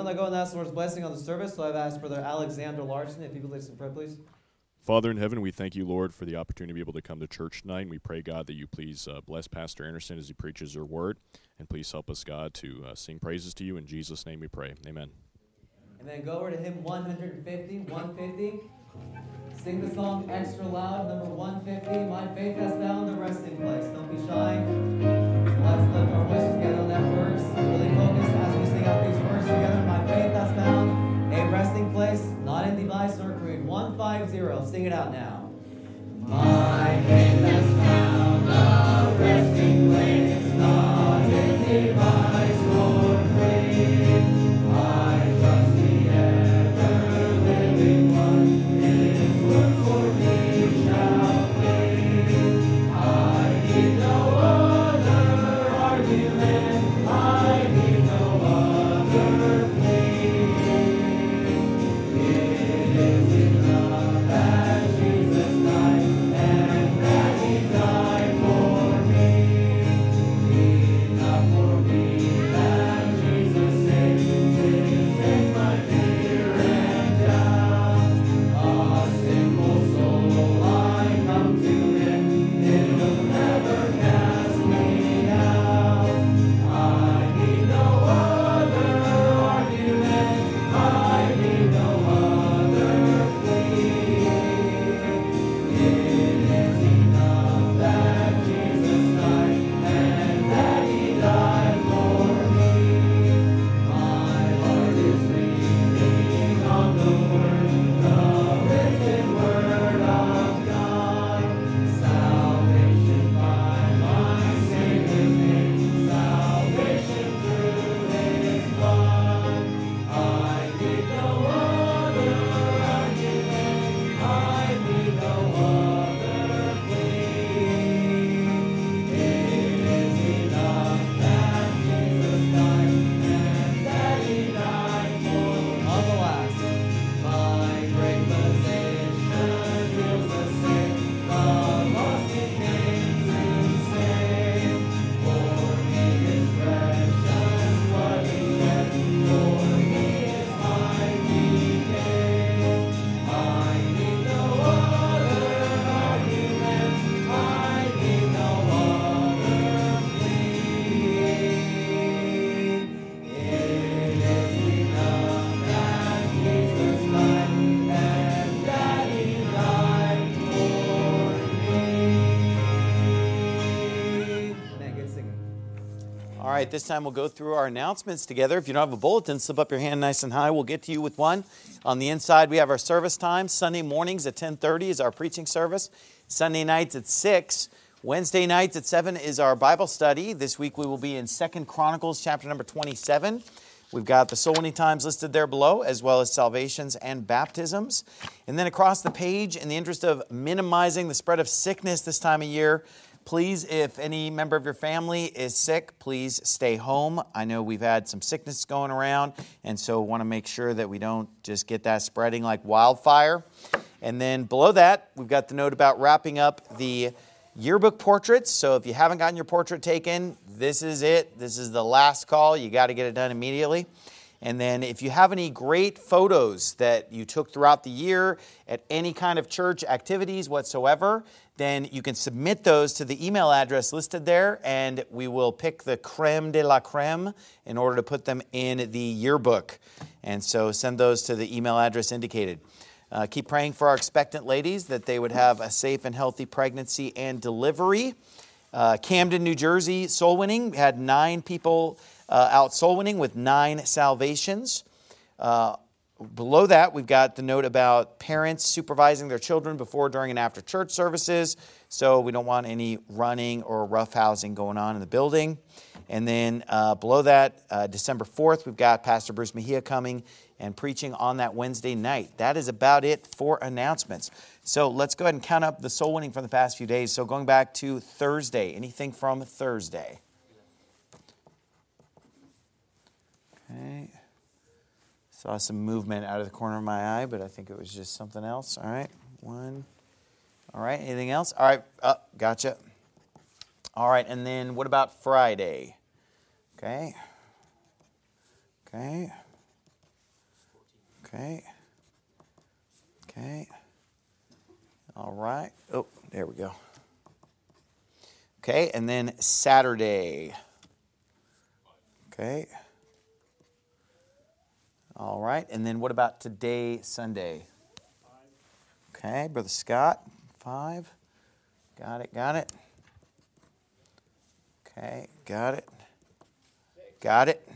want to go and ask the Lord's blessing on the service, so I've asked Brother Alexander Larson, if you could lead us in prayer, please. Father in heaven, we thank you, Lord, for the opportunity to be able to come to church tonight. And we pray, God, that you please bless Pastor Anderson as he preaches your word. And please help us, God, to sing praises to you. In Jesus' name we pray. Amen. And then go over to hymn 150. Sing the song extra loud, number 150. My faith has found a resting place. Don't be shy. Let's lift our voices together on that verse. Really focus as we sing out these verses together. My faith has found a resting place, not in device nor creed. 150. Sing it out now. My faith has found a resting place, not in device nor creed. I trust the ever-living one. His word for me shall be. I need no other argument. I need no other plea. It is enough that Jesus died, and that He died for me. Enough for me that Jesus saved. This takes my fear and doubt. A sinful soul I come to Him. He'll never cast me out. I need no other argument. I need no other plea. It is enough that Jesus died, and that He died for me. My heart is leaning on the written word of God. Salvation by my Savior's name, salvation through His blood. I need no other argument. I need no other plea. It is enough that Jesus died, and that He died for me. On the last. My great physician heals the sick, the lost He came to save. For me His precious blood He shed, for me His life He gave. I need no other argument, I need no other plea. It is enough that Jesus died, and that He died for me. Man, good singing. All right, this time we'll go through our announcements together. If you don't have a bulletin, slip up your hand nice and high. We'll get to you with one. On the inside, we have our service time. Sunday mornings at 10:30 is our preaching service. Sunday nights at 6. Wednesday nights at 7 is our Bible study. This week we will be in 2 Chronicles chapter number 27. We've got the soul winning times listed there below, as well as salvations and baptisms. And then across the page, in the interest of minimizing the spread of sickness this time of year, please, if any member of your family is sick, please stay home. I know we've had some sickness going around, and so want to make sure that we don't just get that spreading like wildfire. And then below that, we've got the note about wrapping up the yearbook portraits. So if you haven't gotten your portrait taken, this is it. This is the last call. You got to get it done immediately. And then if you have any great photos that you took throughout the year at any kind of church activities whatsoever, then you can submit those to the email address listed there, and we will pick the creme de la creme in order to put them in the yearbook. And so send those to the email address indicated. Keep praying for our expectant ladies that they would have a safe and healthy pregnancy and delivery. Camden, New Jersey, soul winning. We had 9 people out soul winning with 9 salvations. Below that, we've got the note about parents supervising their children before, during, and after church services. So we don't want any running or roughhousing going on in the building. And then below that, December 4th, we've got Pastor Bruce Mejia coming and preaching on that Wednesday night. That is about it for announcements. So let's go ahead and count up the soul winning from the past few days. So going back to Thursday, anything from Thursday? Okay. Saw some movement out of the corner of my eye, but I think it was just something else. All right, 1. All right, anything else? All right, gotcha. All right, and then what about Friday? Okay. Okay. Okay. All right. Oh, there we go. Okay, and then Saturday. Okay. All right, and then what about today, Sunday? 5. Okay, Brother Scott, 5. Got it, got it. Okay, got it. 6. Got it.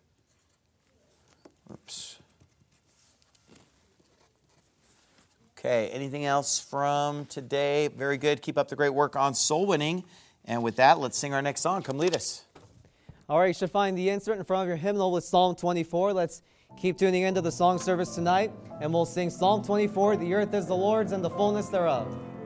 Oops. Okay, anything else from today? Very good. Keep up the great work on soul winning. And with that, let's sing our next song. Come lead us. All right, you should find the insert in front of your hymnal with Psalm 24. Let's keep tuning into the song service tonight, and we'll sing Psalm 24, "The earth is the Lord's and the fullness thereof."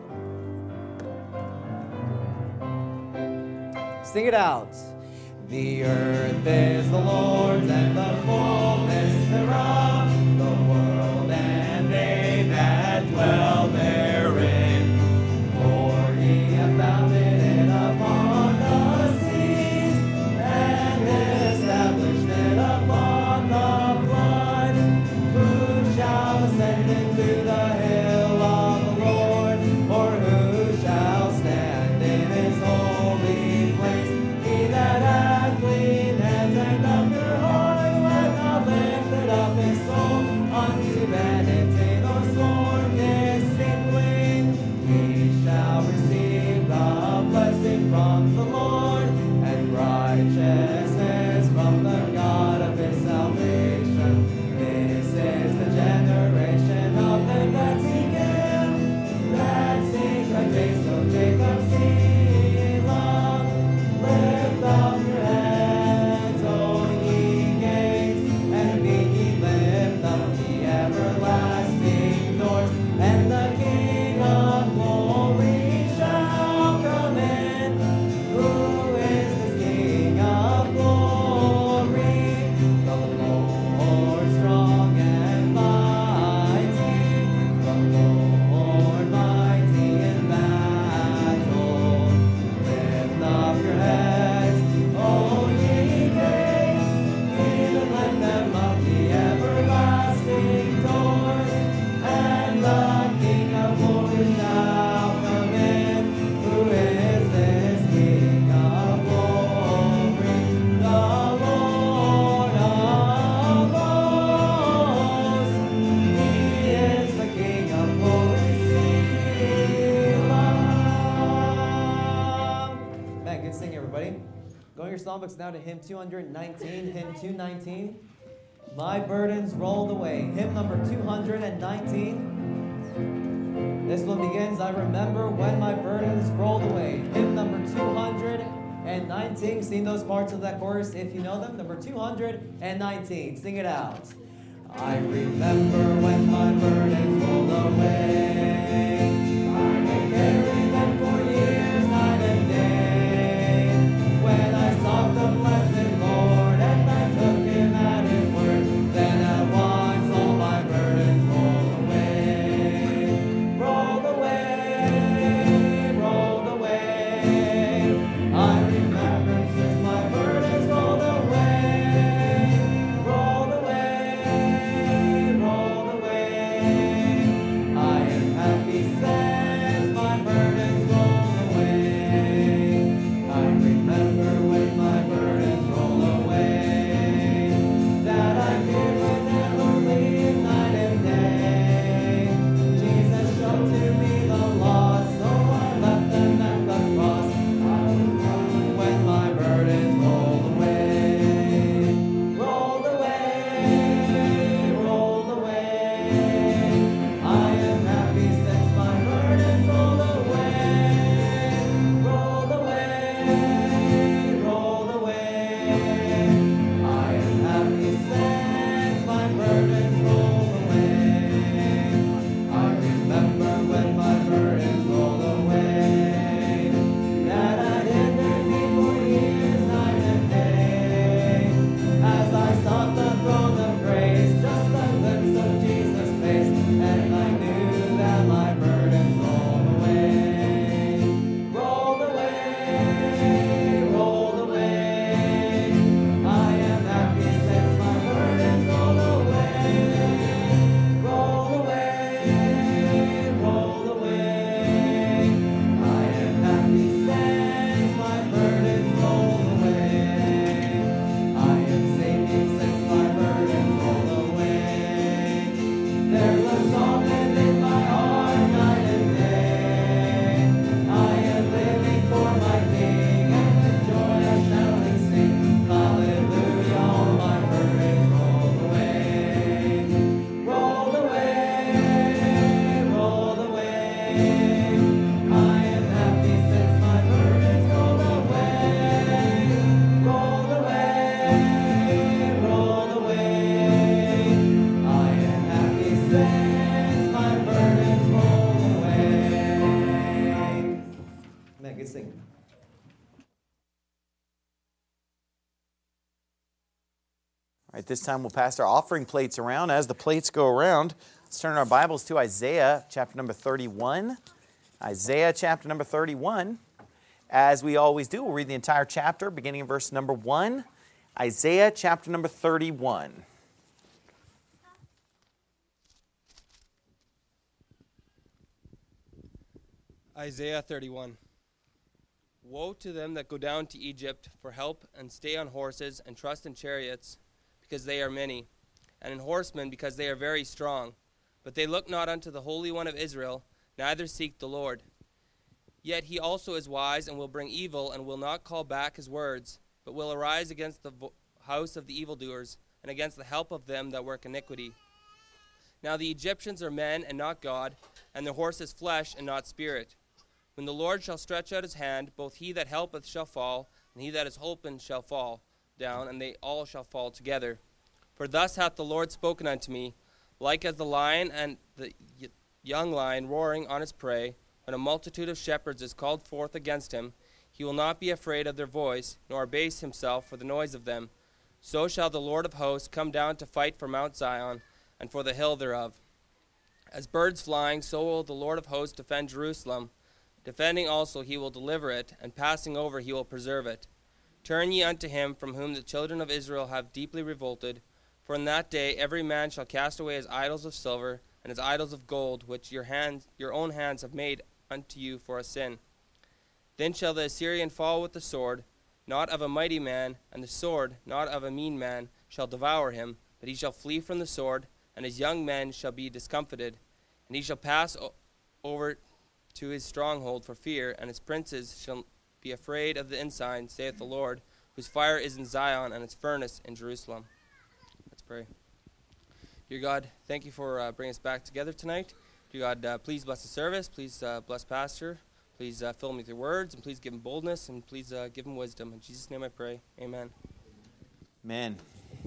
Sing it out. The earth is the Lord's and the fullness thereof, the world and they that dwell therein. For he hath founded it upon the seas, and established it upon the floods. Who shall ascend into the hill of the Lord, or who shall stand in his holy place? He that hath clean hands and a pure heart, who hath not lifted up his soul unto vanity, nor sworn deceitfully, he shall receive the blessing from the Lord, and righteousness from the God of his salvation. This is the generation of them that seek him, that seek thy face, O Jacob, Selah. Lift up your heads, O ye gates, and be ye lift up the everlasting doors, and the King of glory shall come in. Who is this King of glory? The Lord strong and mighty, the Lord mighty in battle. Lift up your heads, O ye gates, even lift them up the everlasting doors, and the King of glory shall come in. Who is this King of glory? The Lord of hosts. He is the King of glory. Selah. Man, good singing, everybody. Going your songbooks now to hymn 219, hymn 219. My burdens rolled away. Hymn number 219. This one begins, I remember when my burdens rolled away. Hymn number 219. Sing those parts of that chorus if you know them. Number 219. Sing it out. I remember when my burdens rolled away. I may carry them for years, night and day. When I sought the blessed Lord and I took him at his word, then at once all my burdens rolled away. Rolled away, rolled away. I remember since my burdens rolled away. Rolled away, rolled away. I am happy, sad. At this time, we'll pass our offering plates around. As the plates go around, let's turn our Bibles to Isaiah chapter number 31. Isaiah chapter number 31. As we always do, we'll read the entire chapter, beginning in verse number 1. Isaiah chapter number 31. Isaiah 31. Woe to them that go down to Egypt for help and stay on horses and trust in chariots, because they are many, and in horsemen, because they are very strong. But they look not unto the Holy One of Israel, neither seek the Lord. Yet he also is wise, and will bring evil, and will not call back his words, but will arise against the house of the evildoers, and against the help of them that work iniquity. Now the Egyptians are men, and not God, and their horse is flesh, and not spirit. When the Lord shall stretch out his hand, both he that helpeth shall fall, and he that is holpen shall fall down, and they all shall fall together. For thus hath the Lord spoken unto me, like as the lion and the young lion roaring on his prey, when a multitude of shepherds is called forth against him, he will not be afraid of their voice, nor abase himself for the noise of them. So shall the Lord of hosts come down to fight for Mount Zion, and for the hill thereof. As birds flying, so will the Lord of hosts defend Jerusalem. Defending also he will deliver it, and passing over he will preserve it. Turn ye unto him from whom the children of Israel have deeply revolted. For in that day every man shall cast away his idols of silver, and his idols of gold, which your own hands have made unto you for a sin. Then shall the Assyrian fall with the sword, not of a mighty man, and the sword, not of a mean man, shall devour him, but he shall flee from the sword, and his young men shall be discomfited. And he shall pass over to his stronghold for fear, and his princes shall be afraid of the ensign, saith the Lord, whose fire is in Zion, and its furnace in Jerusalem. Let's pray. Dear God, thank you for bringing us back together tonight. Dear God, please bless the service. Please bless Pastor. Please fill him with your words, and please give him boldness, and please give him wisdom. In Jesus' name I pray. Amen. Amen.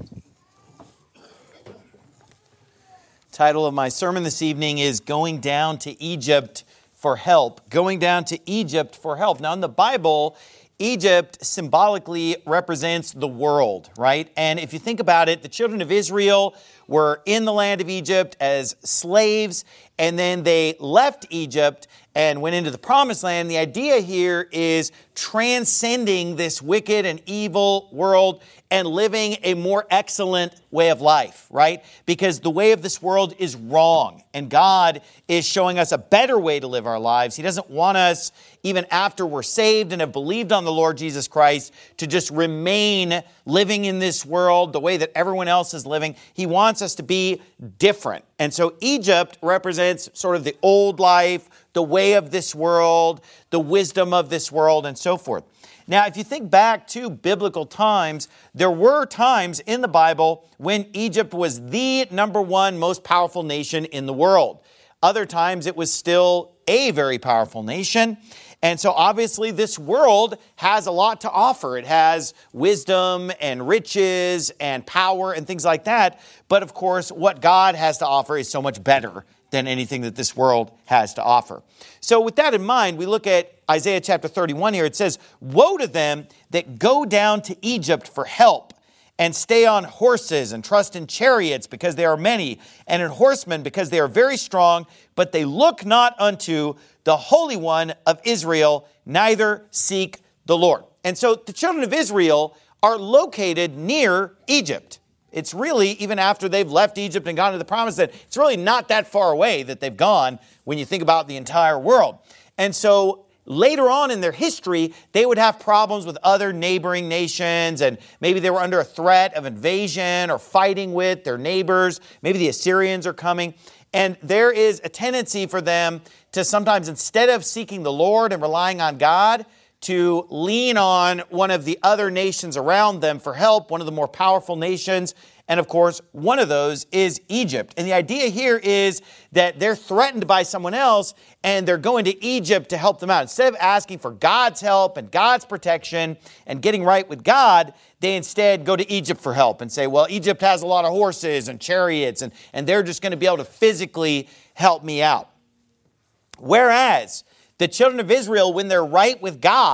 Title of my sermon this evening is Going Down to Egypt for Help. Going down to Egypt for help. Now in the Bible, Egypt symbolically represents the world, right? And if you think about it, the children of Israel were in the land of Egypt as slaves, and then they left Egypt and went into the promised land. The idea here is transcending this wicked and evil world and living a more excellent way of life, right? Because the way of this world is wrong, and God is showing us a better way to live our lives. He doesn't want us, even after we're saved and have believed on the Lord Jesus Christ, to just remain living in this world the way that everyone else is living. He wants us to be different. And so Egypt represents sort of the old life, the way of this world, the wisdom of this world, and so forth. Now, if you think back to biblical times, there were times in the Bible when Egypt was the number one most powerful nation in the world. Other times it was still a very powerful nation. And so obviously this world has a lot to offer. It has wisdom and riches and power and things like that. But of course, what God has to offer is so much better than anything that this world has to offer. So with that in mind, we look at Isaiah chapter 31 here. It says, woe to them that go down to Egypt for help and stay on horses and trust in chariots because they are many, and in horsemen because they are very strong, but they look not unto the Holy One of Israel, neither seek the Lord. And so the children of Israel are located near Egypt. It's really, even after they've left Egypt and gone to the promised land, it's really not that far away that they've gone when you think about the entire world. And so later on in their history, they would have problems with other neighboring nations, and maybe they were under a threat of invasion or fighting with their neighbors. Maybe the Assyrians are coming. And there is a tendency for them to sometimes, instead of seeking the Lord and relying on God, to lean on one of the other nations around them for help, one of the more powerful nations. And of course, one of those is Egypt. And the idea here is that they're threatened by someone else and they're going to Egypt to help them out. Instead of asking for God's help and God's protection and getting right with God, they instead go to Egypt for help and say, well, Egypt has a lot of horses and chariots and they're just going to be able to physically help me out. Whereas the children of Israel, when they're right with God,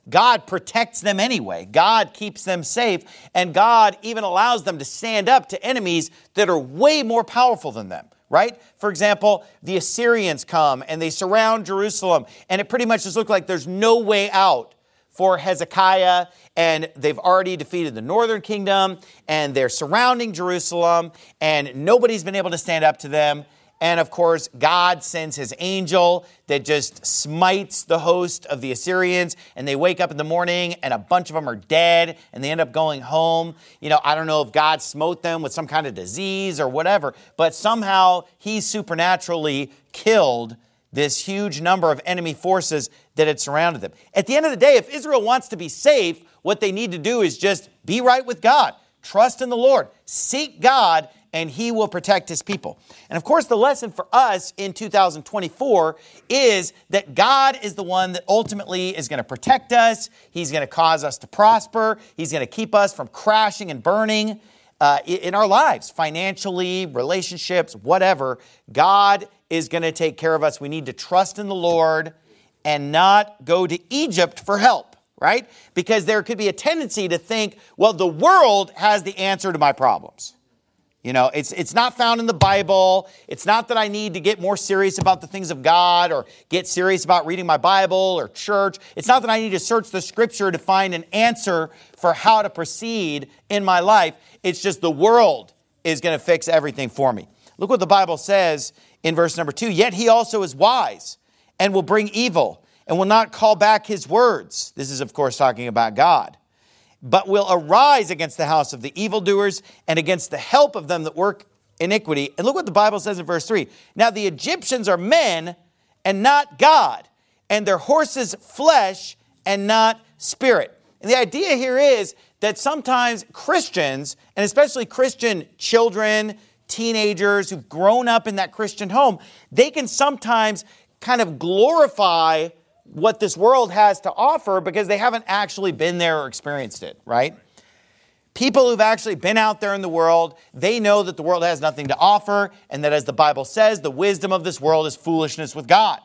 God protects them anyway. God keeps them safe, and God even allows them to stand up to enemies that are way more powerful than them, right? For example, the Assyrians come and they surround Jerusalem, and it pretty much just looks like there's no way out for Hezekiah, and they've already defeated the northern kingdom, and they're surrounding Jerusalem, and nobody's been able to stand up to them. And of course, God sends his angel that just smites the host of the Assyrians, and they wake up in the morning and a bunch of them are dead and they end up going home. I don't know if God smote them with some kind of disease or whatever, but somehow he supernaturally killed this huge number of enemy forces that had surrounded them. At the end of the day, if Israel wants to be safe, what they need to do is just be right with God. Trust in the Lord. Seek God, and he will protect his people. And of course, the lesson for us in 2024 is that God is the one that ultimately is going to protect us. He's going to cause us to prosper. He's going to keep us from crashing and burning in our lives, financially, relationships, whatever. God is going to take care of us. We need to trust in the Lord and not go to Egypt for help, right? Because there could be a tendency to think, well, the world has the answer to my problems. It's not found in the Bible. It's not that I need to get more serious about the things of God or get serious about reading my Bible or church. It's not that I need to search the Scripture to find an answer for how to proceed in my life. It's just the world is going to fix everything for me. Look what the Bible says in verse number 2. Yet he also is wise and will bring evil and will not call back his words. This is, of course, talking about God. But will arise against the house of the evildoers and against the help of them that work iniquity. And look what the Bible says in verse 3. Now the Egyptians are men and not God, and their horses flesh and not spirit. And the idea here is that sometimes Christians, and especially Christian children, teenagers who've grown up in that Christian home, they can sometimes kind of glorify what this world has to offer because they haven't actually been there or experienced it, right? People who've actually been out there in the world, they know that the world has nothing to offer, and that, as the Bible says, the wisdom of this world is foolishness with God.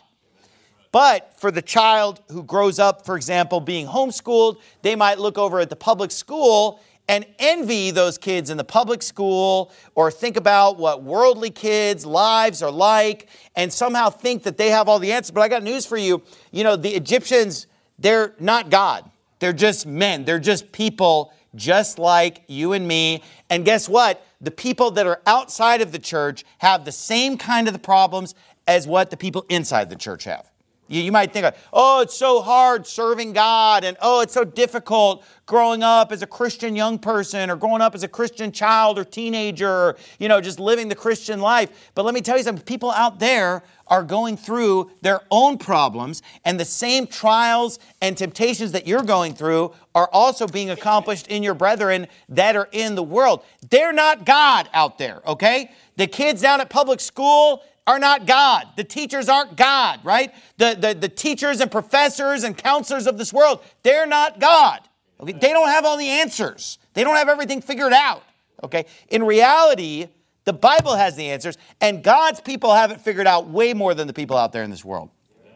But for the child who grows up, for example, being homeschooled, they might look over at the public school and envy those kids in the public school, or think about what worldly kids' lives are like and somehow think that they have all the answers. But I got news for you. The Egyptians, they're not God. They're just men. They're just people just like you and me. And guess what? The people that are outside of the church have the same kind of the problems as what the people inside the church have. You might think, it's so hard serving God, and it's so difficult growing up as a Christian young person or growing up as a Christian child or teenager, or, just living the Christian life. But let me tell you something, people out there are going through their own problems, and the same trials and temptations that you're going through are also being accomplished in your brethren that are in the world. They're not God out there, okay? The kids down at public school are not God. The teachers aren't God, right? The teachers and professors and counselors of this world, they're not God. Okay? They don't have all the answers. They don't have everything figured out. Okay? In reality, the Bible has the answers, and God's people have it figured out way more than the people out there in this world.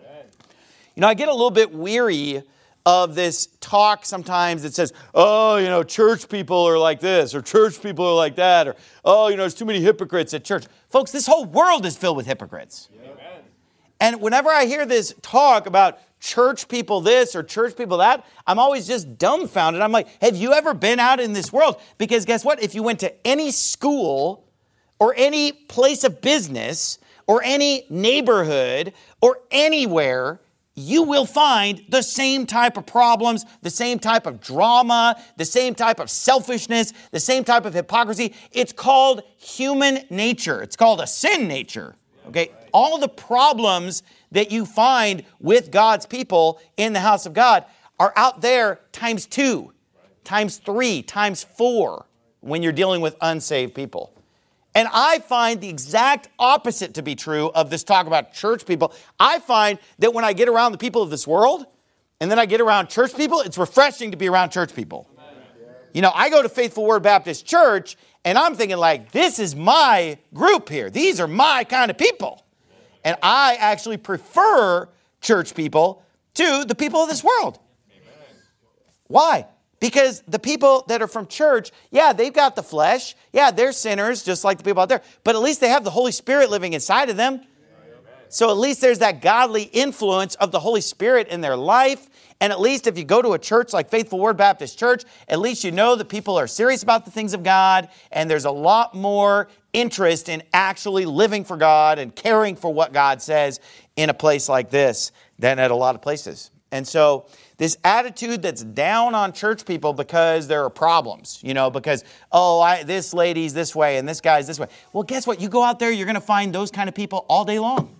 I get a little bit weary of this talk sometimes that says, church people are like this, or church people are like that, or, there's too many hypocrites at church. Folks, this whole world is filled with hypocrites. Amen. And whenever I hear this talk about church people this or church people that, I'm always just dumbfounded. I'm like, have you ever been out in this world? Because guess what? If you went to any school or any place of business or any neighborhood or anywhere, you will find the same type of problems, the same type of drama, the same type of selfishness, the same type of hypocrisy. It's called human nature. It's called a sin nature. Okay? All the problems that you find with God's people in the house of God are out there times 2, times 3, times 4 when you're dealing with unsaved people. And I find the exact opposite to be true of this talk about church people. I find that when I get around the people of this world, and then I get around church people, it's refreshing to be around church people. I go to Faithful Word Baptist Church, and I'm thinking this is my group here. These are my kind of people. And I actually prefer church people to the people of this world. Why? Because the people that are from church, yeah, they've got the flesh. Yeah, they're sinners just like the people out there. But at least they have the Holy Spirit living inside of them. So at least there's that godly influence of the Holy Spirit in their life. And at least if you go to a church like Faithful Word Baptist Church, at least you know that people are serious about the things of God. And there's a lot more interest in actually living for God and caring for what God says in a place like this than at a lot of places. And so this attitude that's down on church people because there are problems, because, this lady's this way and this guy's this way. Well, guess what? You go out there, you're going to find those kind of people all day long.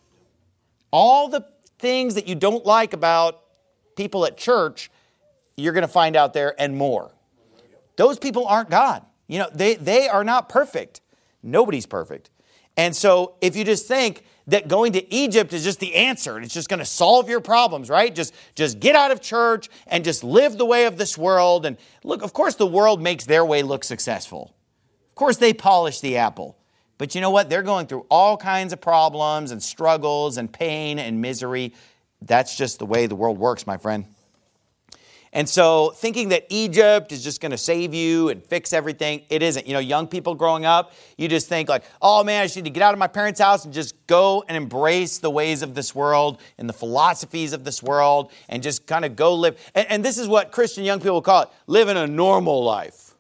All the things that you don't like about people at church, you're going to find out there and more. Those people aren't God. They are not perfect. Nobody's perfect. And so if you just think that going to Egypt is just the answer and it's just going to solve your problems, right? Just get out of church and just live the way of this world. And look, of course, the world makes their way look successful. Of course, they polish the apple. But you know what? They're going through all kinds of problems and struggles and pain and misery. That's just the way the world works, my friend. And so thinking that Egypt is just going to save you and fix everything, it isn't. Young people growing up, you just think like, oh man, I just need to get out of my parents' house and just go and embrace the ways of this world and the philosophies of this world and just kind of go live. And this is what Christian young people call it, living a normal life.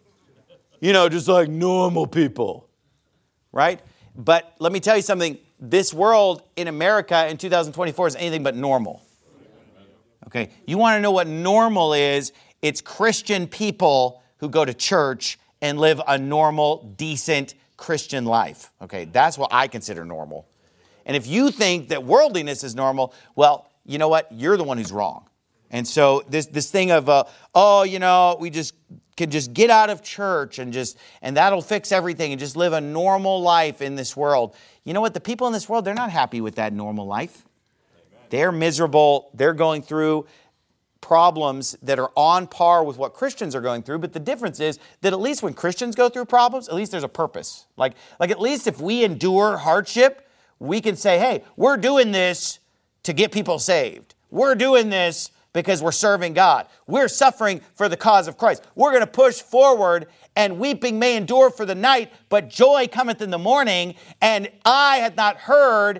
Just like normal people, right? But let me tell you something, this world in America in 2024 is anything but normal. Okay, you want to know what normal is? It's Christian people who go to church and live a normal, decent Christian life. Okay, that's what I consider normal. And if you think that worldliness is normal, well, you know what? You're the one who's wrong. And so this thing of, we just could just get out of church and that'll fix everything and just live a normal life in this world. You know what? The people in this world, they're not happy with that normal life. They're miserable. They're going through problems that are on par with what Christians are going through. But the difference is that at least when Christians go through problems, at least there's a purpose. Like at least if we endure hardship, we can say, hey, we're doing this to get people saved. We're doing this because we're serving God. We're suffering for the cause of Christ. We're going to push forward, and weeping may endure for the night, but joy cometh in the morning. And eye hath not heard,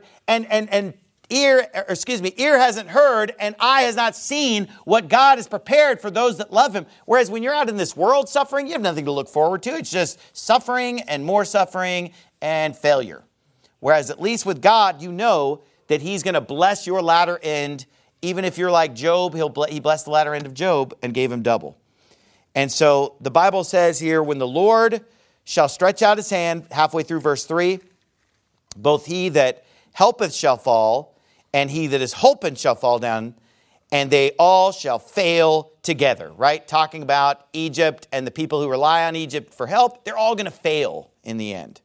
ear hasn't heard, and eye has not seen what God has prepared for those that love him. Whereas when you're out in this world suffering, you have nothing to look forward to. It's just suffering and more suffering and failure. Whereas at least with God, you know that he's going to bless your latter end. Even if you're like Job, he blessed the latter end of Job and gave him double. And so the Bible says here, when the Lord shall stretch out his hand, halfway through verse 3, both he that helpeth shall fall, and he that is hoping shall fall down, and they all shall fail together, right? Talking about Egypt and the people who rely on Egypt for help, they're all going to fail in the end.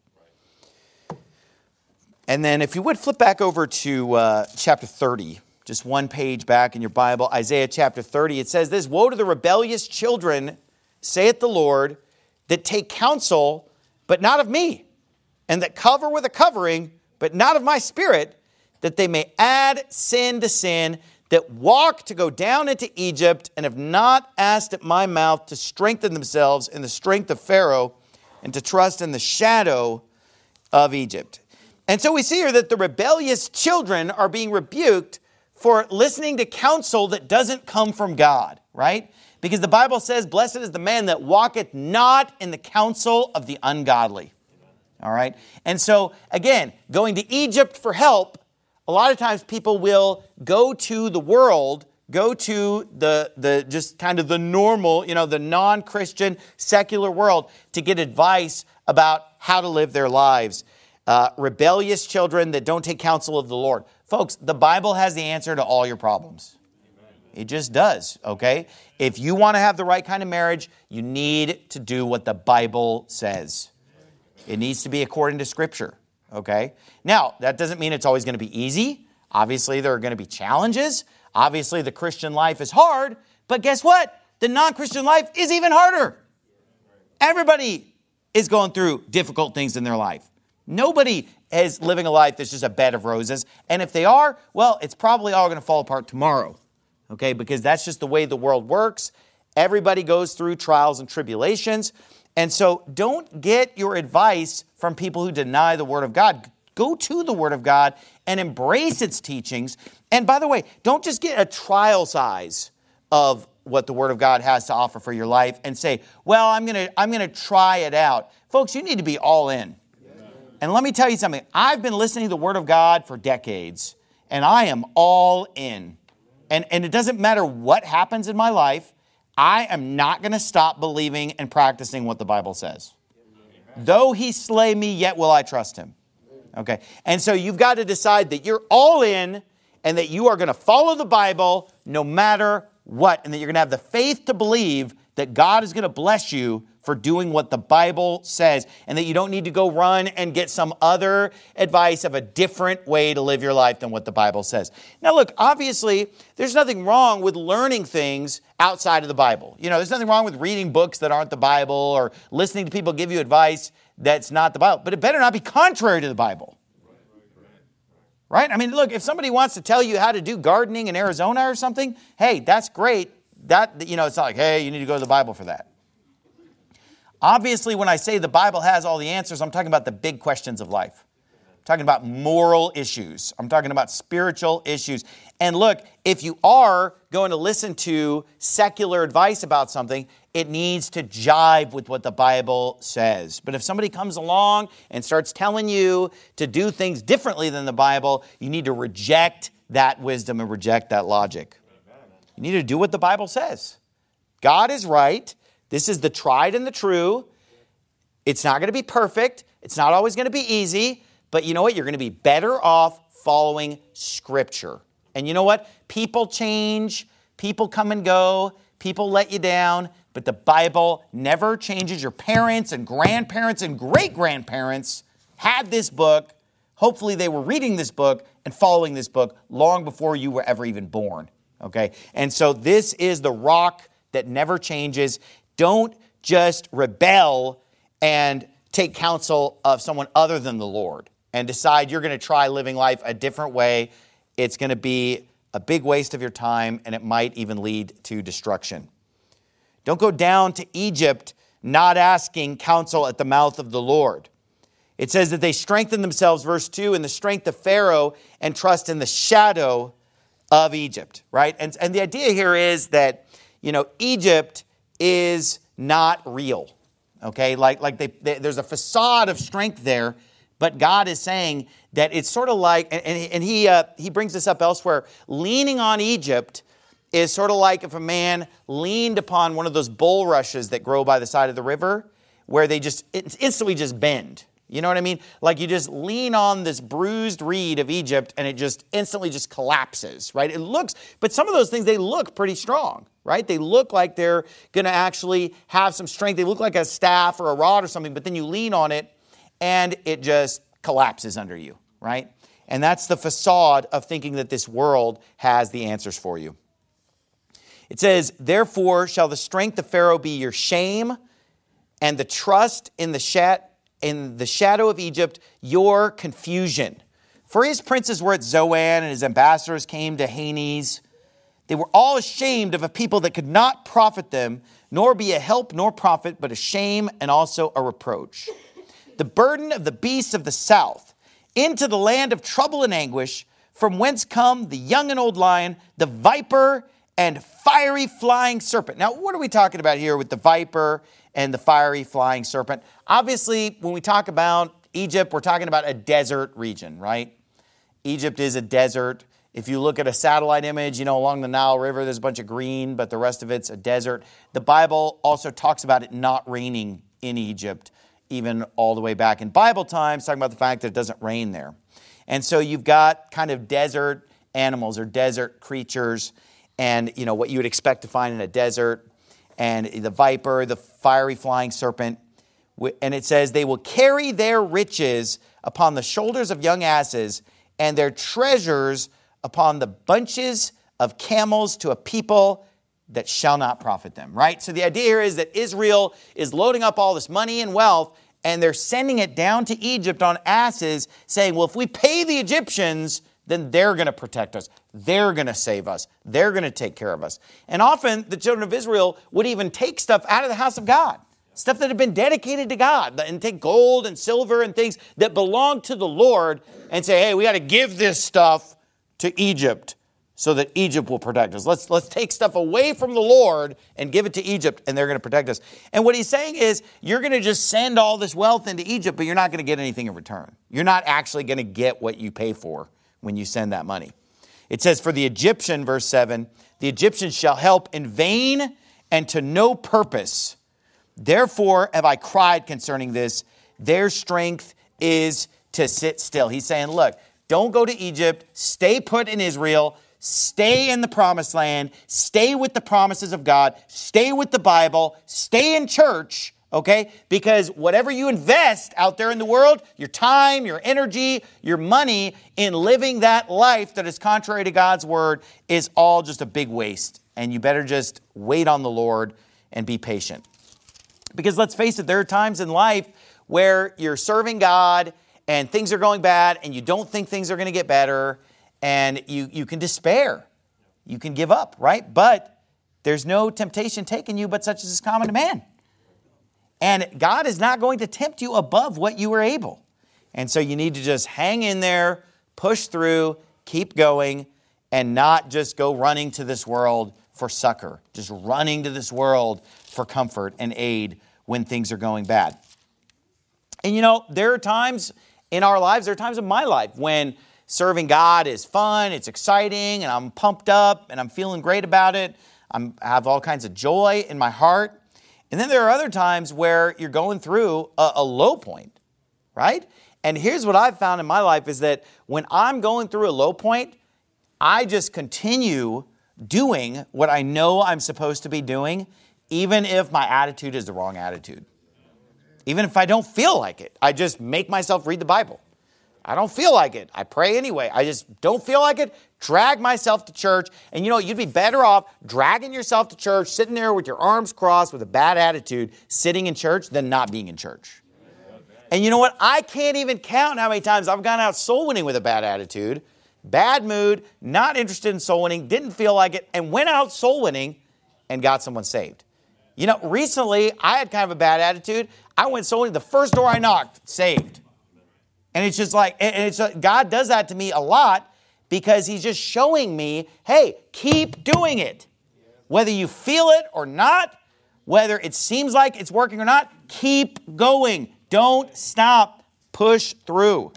And then if you would flip back over to chapter 30, just one page back in your Bible, Isaiah chapter 30, it says this, woe to the rebellious children, saith the Lord, that take counsel, but not of me, and that cover with a covering, but not of my spirit, that they may add sin to sin, that walk to go down into Egypt, and have not asked at my mouth to strengthen themselves in the strength of Pharaoh, and to trust in the shadow of Egypt. And so we see here that the rebellious children are being rebuked for listening to counsel that doesn't come from God, right? Because the Bible says, blessed is the man that walketh not in the counsel of the ungodly. All right? And so, again, going to Egypt for help, a lot of times people will go to the world, go to the just kind of the normal, the non-Christian secular world to get advice about how to live their lives. Rebellious children that don't take counsel of the Lord. Folks, the Bible has the answer to all your problems. It just does, okay? If you want to have the right kind of marriage, you need to do what the Bible says. It needs to be according to Scripture, okay? Now, that doesn't mean it's always going to be easy. Obviously, there are going to be challenges. Obviously, the Christian life is hard. But guess what? The non-Christian life is even harder. Everybody is going through difficult things in their life. Nobody is living a life that's just a bed of roses. And if they are, well, it's probably all going to fall apart tomorrow. okay? Because that's just the way the world works. Everybody goes through trials and tribulations. And so don't get your advice from people who deny the Word of God. Go to the Word of God and embrace its teachings. And by the way, don't just get a trial size of what the Word of God has to offer for your life and say, well, I'm gonna try it out. Folks, you need to be all in. And let me tell you something. I've been listening to the Word of God for decades, and I am all in. And it doesn't matter what happens in my life, I am not going to stop believing and practicing what the Bible says. Though he slay me, yet will I trust him. Okay. And so you've got to decide that you're all in and that you are going to follow the Bible no matter what. And that you're going to have the faith to believe that God is going to bless you for doing what the Bible says, and that you don't need to go run and get some other advice of a different way to live your life than what the Bible says. Now look, obviously, there's nothing wrong with learning things outside of the Bible. You know, there's nothing wrong with reading books that aren't the Bible or listening to people give you advice that's not the Bible, but it better not be contrary to the Bible. Right? I mean, look, if somebody wants to tell you how to do gardening in Arizona or something, hey, that's great. That, you know, it's not like, hey, you need to go to the Bible for that. Obviously, when I say the Bible has all the answers, I'm talking about the big questions of life. I'm talking about moral issues. I'm talking about spiritual issues. And look, if you are going to listen to secular advice about something, it needs to jive with what the Bible says. But if somebody comes along and starts telling you to do things differently than the Bible, you need to reject that wisdom and reject that logic. You need to do what the Bible says. God is right. This is the tried and the true. It's not going to be perfect. It's not always going to be easy. But you know what? You're going to be better off following Scripture. And you know what? People change. People come and go. People let you down. But the Bible never changes. Your parents and grandparents and great-grandparents had this book. Hopefully they were reading this book and following this book long before you were ever even born. Okay? And so this is the rock that never changes. Don't just rebel and take counsel of someone other than the Lord and decide you're going to try living life a different way. It's going to be a big waste of your time, and it might even lead to destruction. Don't go down to Egypt not asking counsel at the mouth of the Lord. It says that they strengthen themselves, verse 2, in the strength of Pharaoh and trust in the shadow of Egypt, right? And the idea here is that, you know, Egypt is not real, okay? There's a facade of strength there, but God is saying that it's sort of like, and he brings this up elsewhere, leaning on Egypt is sort of like if a man leaned upon one of those bulrushes that grow by the side of the river, where they just instantly just bend. You know what I mean? Like you just lean on this bruised reed of Egypt and it just instantly just collapses, right? It looks, but some of those things, they look pretty strong, right? They look like they're going to actually have some strength. They look like a staff or a rod or something, but then you lean on it and it just collapses under you, right? And that's the facade of thinking that this world has the answers for you. It says, therefore shall the strength of Pharaoh be your shame, and the trust in the shadow of Egypt your confusion. For his princes were at Zoan, and his ambassadors came to Hanes. They were all ashamed of a people that could not profit them, nor be a help nor profit, but a shame and also a reproach. The burden of the beasts of the south, into the land of trouble and anguish, from whence come the young and old lion, the viper and fiery flying serpent. Now, what are we talking about here with the viper and the fiery flying serpent? Obviously, when we talk about Egypt, we're talking about a desert region, right? Egypt is a desert. If you look at a satellite image, you know, along the Nile River, there's a bunch of green, but the rest of it's a desert. The Bible also talks about it not raining in Egypt, even all the way back in Bible times, talking about the fact that it doesn't rain there. And so you've got kind of desert animals or desert creatures, and, you know, what you would expect to find in a desert, and the viper, the fiery flying serpent. And it says, they will carry their riches upon the shoulders of young asses, and their treasures upon the bunches of camels to a people that shall not profit them, right? So the idea here is that Israel is loading up all this money and wealth, and they're sending it down to Egypt on asses, saying, well, if we pay the Egyptians, then they're going to protect us. They're going to save us. They're going to take care of us. And often the children of Israel would even take stuff out of the house of God, stuff that had been dedicated to God, and take gold and silver and things that belong to the Lord and say, hey, we got to give this stuff to Egypt so that Egypt will protect us. Let's take stuff away from the Lord and give it to Egypt, and they're going to protect us. And what he's saying is, you're going to just send all this wealth into Egypt, but you're not going to get anything in return. You're not actually going to get what you pay for when you send that money. It says, for the Egyptian, verse 7, the Egyptians shall help in vain and to no purpose. Therefore have I cried concerning this. Their strength is to sit still. He's saying, look, don't go to Egypt. Stay put in Israel. Stay in the promised land. Stay with the promises of God. Stay with the Bible. Stay in church. Okay? Because whatever you invest out there in the world, your time, your energy, your money in living that life that is contrary to God's word is all just a big waste. And you better just wait on the Lord and be patient. Because let's face it, there are times in life where you're serving God and things are going bad and you don't think things are going to get better and you can despair. You can give up, right? But there's no temptation taken you but such as is common to man. And God is not going to tempt you above what you are able. And so you need to just hang in there, push through, keep going, and not just go running to this world for succor. Just running to this world for comfort and aid when things are going bad. And you know, there are times in our lives, there are times in my life when serving God is fun, it's exciting, and I'm pumped up, and I'm feeling great about it. I have all kinds of joy in my heart. And then there are other times where you're going through a low point, right? And here's what I've found in my life is that when I'm going through a low point, I just continue doing what I know I'm supposed to be doing, even if my attitude is the wrong attitude. Even if I don't feel like it, I just make myself read the Bible. I don't feel like it. I pray anyway. I just don't feel like it. Drag myself to church. And you know, you'd be better off dragging yourself to church, sitting there with your arms crossed with a bad attitude, sitting in church than not being in church. And you know what? I can't even count how many times I've gone out soul winning with a bad attitude, bad mood, not interested in soul winning, didn't feel like it, and went out soul winning and got someone saved. You know, recently I had kind of a bad attitude. I went soul winning. The first door I knocked, saved. And it's just like, God does that to me a lot because he's just showing me, hey, keep doing it. Whether you feel it or not, whether it seems like it's working or not, keep going. Don't stop. Push through.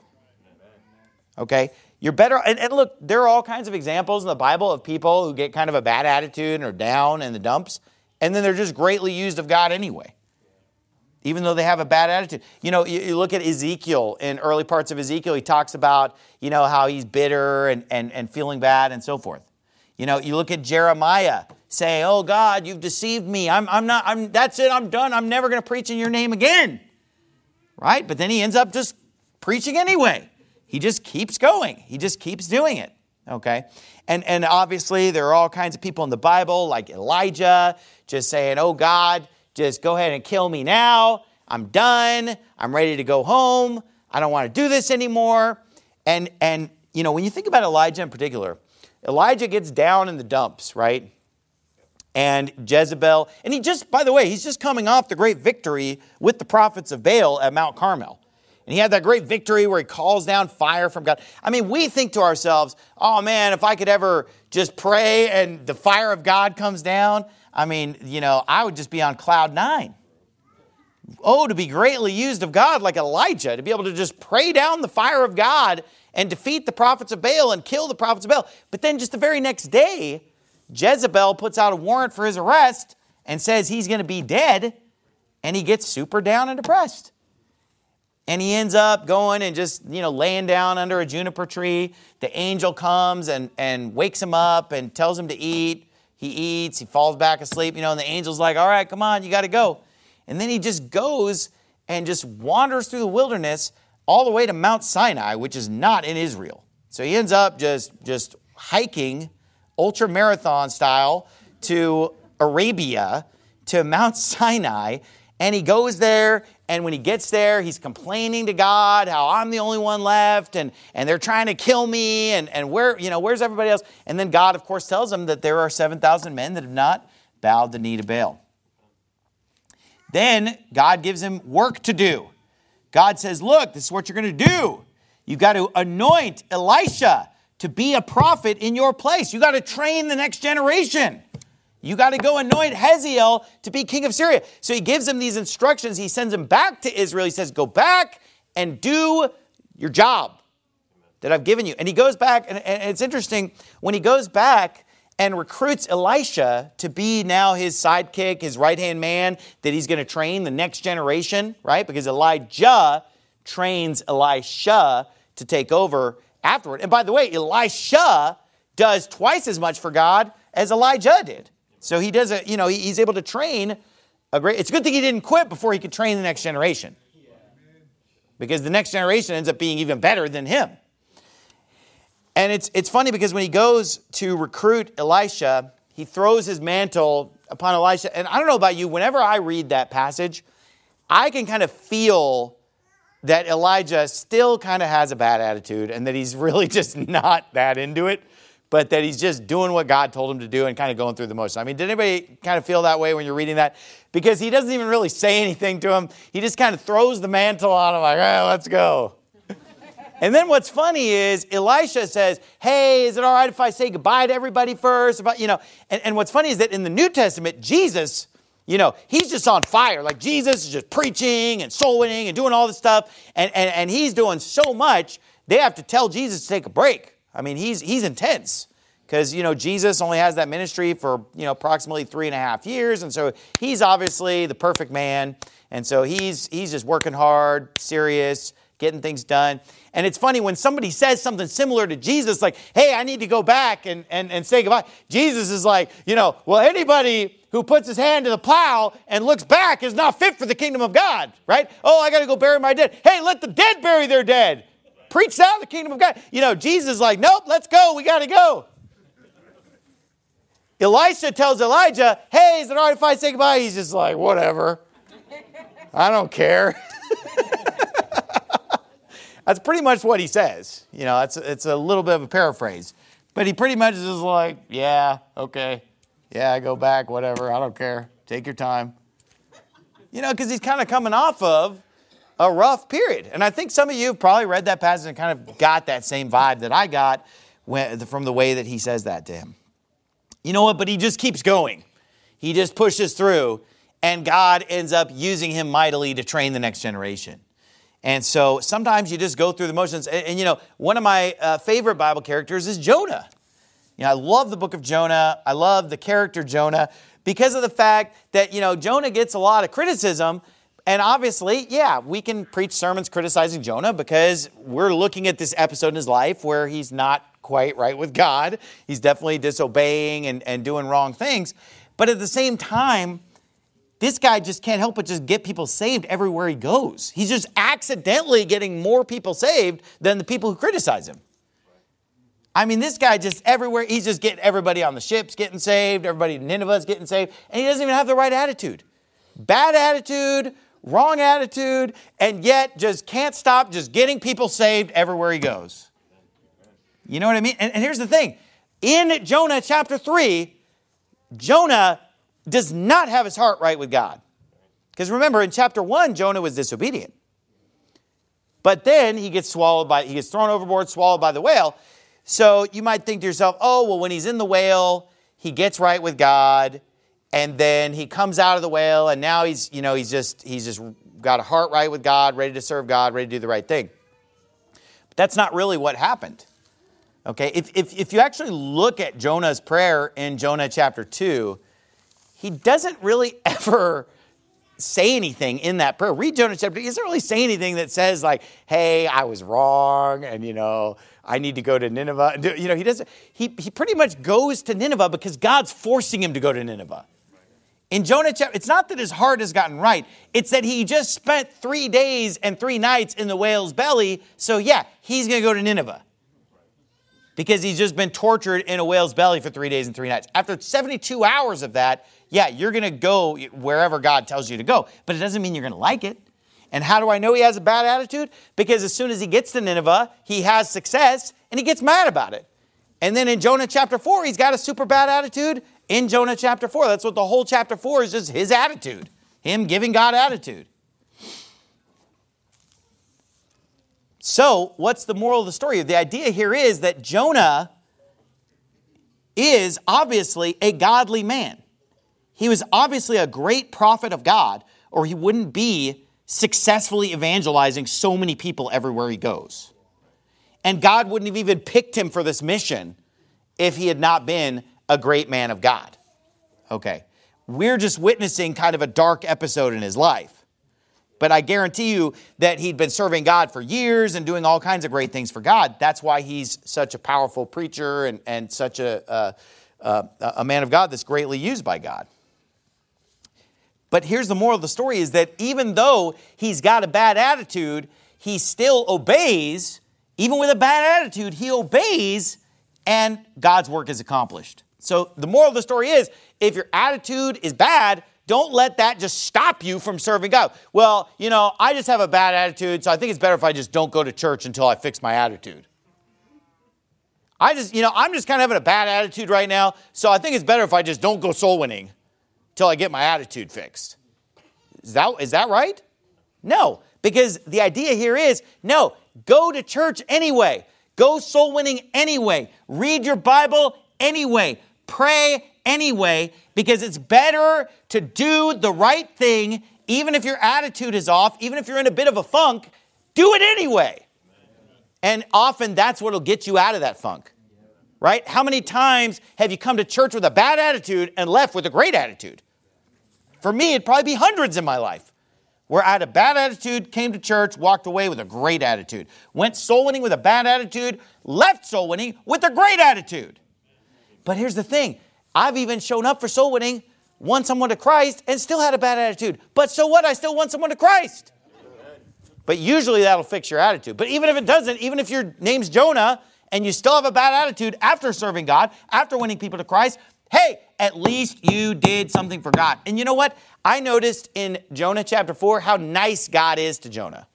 Okay? You're better. And look, there are all kinds of examples in the Bible of people who get kind of a bad attitude and are down in the dumps, and then they're just greatly used of God anyway, even though they have a bad attitude. You know, you look at Ezekiel, in early parts of Ezekiel, he talks about, you know, how he's bitter and feeling bad and so forth. You know, you look at Jeremiah, say, oh God, you've deceived me. That's it, I'm done. I'm never going to preach in your name again. Right? But then he ends up just preaching anyway. He just keeps going. He just keeps doing it. Okay? And obviously there are all kinds of people in the Bible, like Elijah, just saying, oh God, just go ahead and kill me now. I'm done. I'm ready to go home. I don't want to do this anymore. And you know, when you think about Elijah in particular, Elijah gets down in the dumps, right? And Jezebel, and by the way, he's just coming off the great victory with the prophets of Baal at Mount Carmel. And he had that great victory where he calls down fire from God. I mean, we think to ourselves, oh man, if I could ever just pray and the fire of God comes down, I mean, you know, I would just be on cloud 9. Oh, to be greatly used of God like Elijah, to be able to just pray down the fire of God and defeat the prophets of Baal and kill the prophets of Baal. But then just the very next day, Jezebel puts out a warrant for his arrest and says he's going to be dead, and he gets super down and depressed. And he ends up going and just, you know, laying down under a juniper tree. The angel comes and wakes him up and tells him to eat. He eats, he falls back asleep, you know, and the angel's like, all right, come on, you got to go. And then he just goes and just wanders through the wilderness all the way to Mount Sinai, which is not in Israel. So he ends up just hiking ultra marathon style to Arabia, to Mount Sinai, and he goes there And when he gets there, he's complaining to God how I'm the only one left, and they're trying to kill me, and where's everybody else? And then God, of course, tells him that there are 7,000 men that have not bowed the knee to Baal. Then God gives him work to do. God says, look, this is what you're going to do. You've got to anoint Elisha to be a prophet in your place. You got to train the next generation. You got to go anoint Hazael to be king of Syria. So he gives him these instructions. He sends him back to Israel. He says, go back and do your job that I've given you. And he goes back, and it's interesting, when he goes back and recruits Elisha to be now his sidekick, his right-hand man, that he's going to train the next generation, right? Because Elijah trains Elisha to take over afterward. And by the way, Elisha does twice as much for God as Elijah did. So he does he's able to train it's a good thing he didn't quit before he could train the next generation. Because the next generation ends up being even better than him. And it's funny because when he goes to recruit Elisha, he throws his mantle upon Elisha. And I don't know about you, whenever I read that passage, I can kind of feel that Elijah still kind of has a bad attitude and that he's really just not that into it, but that he's just doing what God told him to do and kind of going through the motions. I mean, did anybody kind of feel that way when you're reading that? Because he doesn't even really say anything to him. He just kind of throws the mantle on him like, let's go. And then what's funny is Elisha says, hey, is it all right if I say goodbye to everybody first? And what's funny is that in the New Testament, Jesus, he's just on fire. Like Jesus is just preaching and soul winning and doing all this stuff. And he's doing so much, they have to tell Jesus to take a break. I mean, he's intense because, Jesus only has that ministry for, approximately 3.5 years. And so he's obviously the perfect man. And so he's just working hard, serious, getting things done. And it's funny when somebody says something similar to Jesus, like, hey, I need to go back and say goodbye. Jesus is like, well, anybody who puts his hand to the plow and looks back is not fit for the kingdom of God, right? Oh, I got to go bury my dead. Hey, let the dead bury their dead. Preach out the kingdom of God. Jesus is like, nope, let's go. We got to go. Elisha tells Elijah, hey, is it all right if I say goodbye? He's just like, whatever. I don't care. That's pretty much what he says. It's a little bit of a paraphrase. But he pretty much is just like, yeah, okay. Yeah, go back, whatever. I don't care. Take your time. Because he's kind of coming off of a rough period. And I think some of you have probably read that passage and kind of got that same vibe that I got from the way that he says that to him. You know what? But he just keeps going. He just pushes through. And God ends up using him mightily to train the next generation. And so sometimes you just go through the motions. And one of my favorite Bible characters is Jonah. I love the book of Jonah. I love the character Jonah because of the fact that, Jonah gets a lot of criticism. And obviously, we can preach sermons criticizing Jonah because we're looking at this episode in his life where he's not quite right with God. He's definitely disobeying and doing wrong things. But at the same time, this guy just can't help but just get people saved everywhere he goes. He's just accidentally getting more people saved than the people who criticize him. I mean, this guy just everywhere, he's just getting everybody on the ships getting saved, everybody in Nineveh is getting saved, and he doesn't even have the right attitude. Bad attitude, wrong attitude, and yet just can't stop just getting people saved everywhere he goes. You know what I mean? And here's the thing. In Jonah chapter 3, Jonah does not have his heart right with God. Because remember, in chapter 1, Jonah was disobedient. But then he gets thrown overboard, swallowed by the whale. So you might think to yourself, oh, well, when he's in the whale, he gets right with God. And then he comes out of the whale, and now he's just got a heart right with God, ready to serve God, ready to do the right thing. But that's not really what happened. Okay, if you actually look at Jonah's prayer in Jonah chapter 2, he doesn't really ever say anything in that prayer. Read Jonah chapter 2. He doesn't really say anything that says like, hey, I was wrong, and I need to go to Nineveh. He doesn't. He pretty much goes to Nineveh because God's forcing him to go to Nineveh. In Jonah chapter, it's not that his heart has gotten right. It's that he just spent 3 days and 3 nights in the whale's belly. So he's going to go to Nineveh. Because he's just been tortured in a whale's belly for 3 days and 3 nights. After 72 hours of that, you're going to go wherever God tells you to go. But it doesn't mean you're going to like it. And how do I know he has a bad attitude? Because as soon as he gets to Nineveh, he has success and he gets mad about it. And then in Jonah chapter 4, he's got a super bad attitude in Jonah chapter 4. That's what the whole chapter 4 is, just his attitude. Him giving God attitude. So, what's the moral of the story? The idea here is that Jonah is obviously a godly man. He was obviously a great prophet of God, or he wouldn't be successfully evangelizing so many people everywhere he goes. And God wouldn't have even picked him for this mission if he had not been a great man of God. Okay, we're just witnessing kind of a dark episode in his life. But I guarantee you that he'd been serving God for years and doing all kinds of great things for God. That's why he's such a powerful preacher and such a man of God that's greatly used by God. But here's the moral of the story is that even though he's got a bad attitude, he still obeys. Even with a bad attitude, he obeys and God's work is accomplished. So the moral of the story is, if your attitude is bad, don't let that just stop you from serving God. Well, I just have a bad attitude, so I think it's better if I just don't go to church until I fix my attitude. I'm just kind of having a bad attitude right now, so I think it's better if I just don't go soul winning until I get my attitude fixed. Is that right? No, because the idea here is, no, go to church anyway. Go soul winning anyway. Read your Bible anyway. Pray anyway, because it's better to do the right thing, even if your attitude is off, even if you're in a bit of a funk, do it anyway. And often that's what will get you out of that funk, right? How many times have you come to church with a bad attitude and left with a great attitude? For me, it'd probably be hundreds in my life, where I had a bad attitude, came to church, walked away with a great attitude. Went soul winning with a bad attitude, left soul winning with a great attitude. But here's the thing. I've even shown up for soul winning, won someone to Christ, and still had a bad attitude. But so what? I still won someone to Christ. But usually that'll fix your attitude. But even if it doesn't, even if your name's Jonah, and you still have a bad attitude after serving God, after winning people to Christ, hey, at least you did something for God. And you know what? I noticed in Jonah chapter 4 how nice God is to Jonah.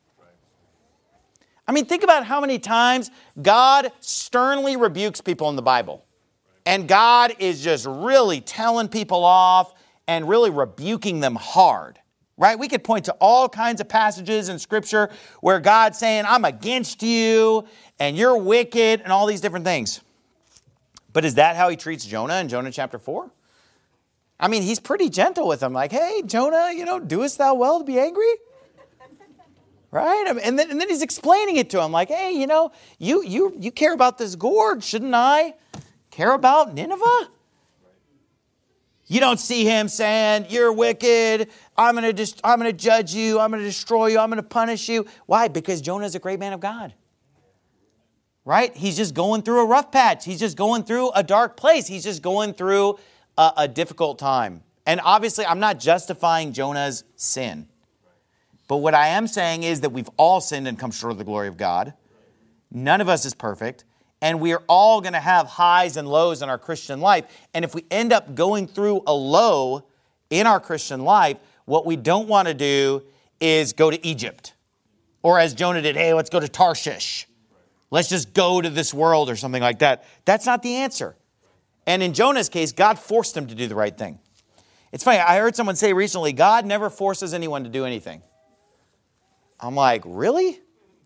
I mean, think about how many times God sternly rebukes people in the Bible. And God is just really telling people off and really rebuking them hard, right? We could point to all kinds of passages in Scripture where God's saying, I'm against you and you're wicked and all these different things. But is that how he treats Jonah in Jonah chapter 4? I mean, he's pretty gentle with him. Like, hey, Jonah, doest thou well to be angry? Right? And then he's explaining it to him. Like, hey, you care about this gorge, shouldn't I care about Nineveh? You don't see him saying, you're wicked, I'm going to judge you, I'm going to destroy you, I'm going to punish you. Why? Because Jonah's a great man of God. Right? He's just going through a rough patch. He's just going through a dark place. He's just going through a difficult time. And obviously, I'm not justifying Jonah's sin. But what I am saying is that we've all sinned and come short of the glory of God. None of us is perfect. And we are all going to have highs and lows in our Christian life. And if we end up going through a low in our Christian life, what we don't want to do is go to Egypt. Or as Jonah did, hey, let's go to Tarshish. Let's just go to this world or something like that. That's not the answer. And in Jonah's case, God forced him to do the right thing. It's funny, I heard someone say recently, God never forces anyone to do anything. I'm like, really?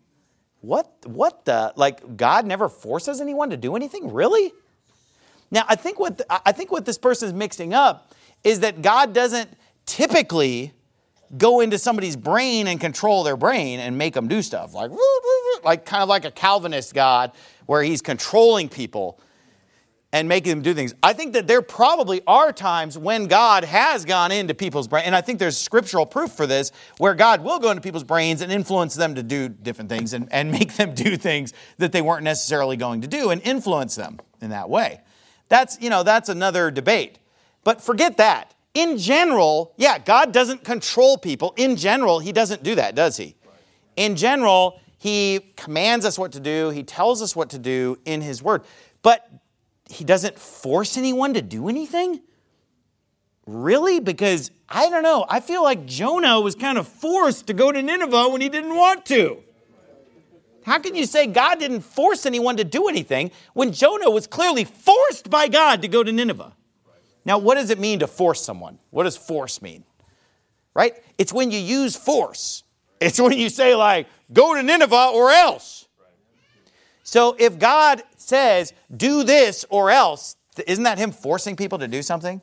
What the? Like, God never forces anyone to do anything? Really? Now, I think what this person is mixing up is that God doesn't typically go into somebody's brain and control their brain and make them do stuff. Like kind of like a Calvinist God where he's controlling people and making them do things. I think that there probably are times when God has gone into people's brain, and I think there's scriptural proof for this, where God will go into people's brains and influence them to do different things and make them do things that they weren't necessarily going to do and influence them in that way. That's another debate. But forget that. In general, yeah, God doesn't control people. In general, he doesn't do that, does he? In general, he commands us what to do. He tells us what to do in his word. But he doesn't force anyone to do anything? really? Because I don't know. I feel like Jonah was kind of forced to go to Nineveh when he didn't want to. How can you say God didn't force anyone to do anything when Jonah was clearly forced by God to go to Nineveh? Now, what does it mean to force someone? What does force mean? Right? It's when you use force. It's when you say, like, go to Nineveh or else. So if God says, do this or else, isn't that him forcing people to do something?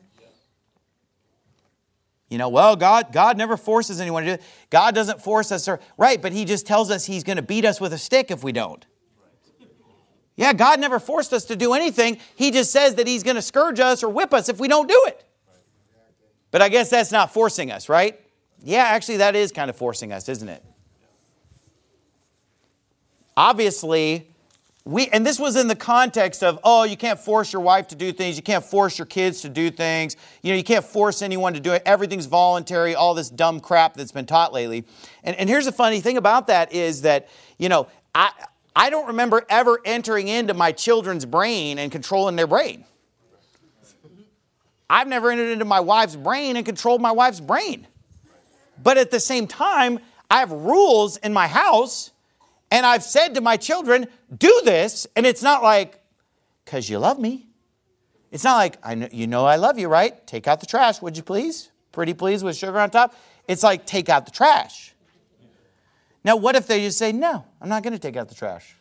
You know, well, God never forces anyone to do it. God doesn't force us. Right, but he just tells us he's going to beat us with a stick if we don't. Yeah, God never forced us to do anything. He just says that he's going to scourge us or whip us if we don't do it. But I guess that's not forcing us, right? Yeah, actually that is kind of forcing us, isn't it? Obviously, and this was in the context of, oh, you can't force your wife to do things. You can't force your kids to do things. You know, you can't force anyone to do it. Everything's voluntary, all this dumb crap that's been taught lately. And here's the funny thing about that is that, you know, I don't remember ever entering into my children's brain and controlling their brain. I've never entered into my wife's brain and controlled my wife's brain. But at the same time, I have rules in my house. And I've said to my children, do this. And it's not like, because you love me. It's not like, you know I love you, right? Take out the trash, would you please? Pretty please with sugar on top. It's like, take out the trash. Now, what if they just say, no, I'm not going to take out the trash?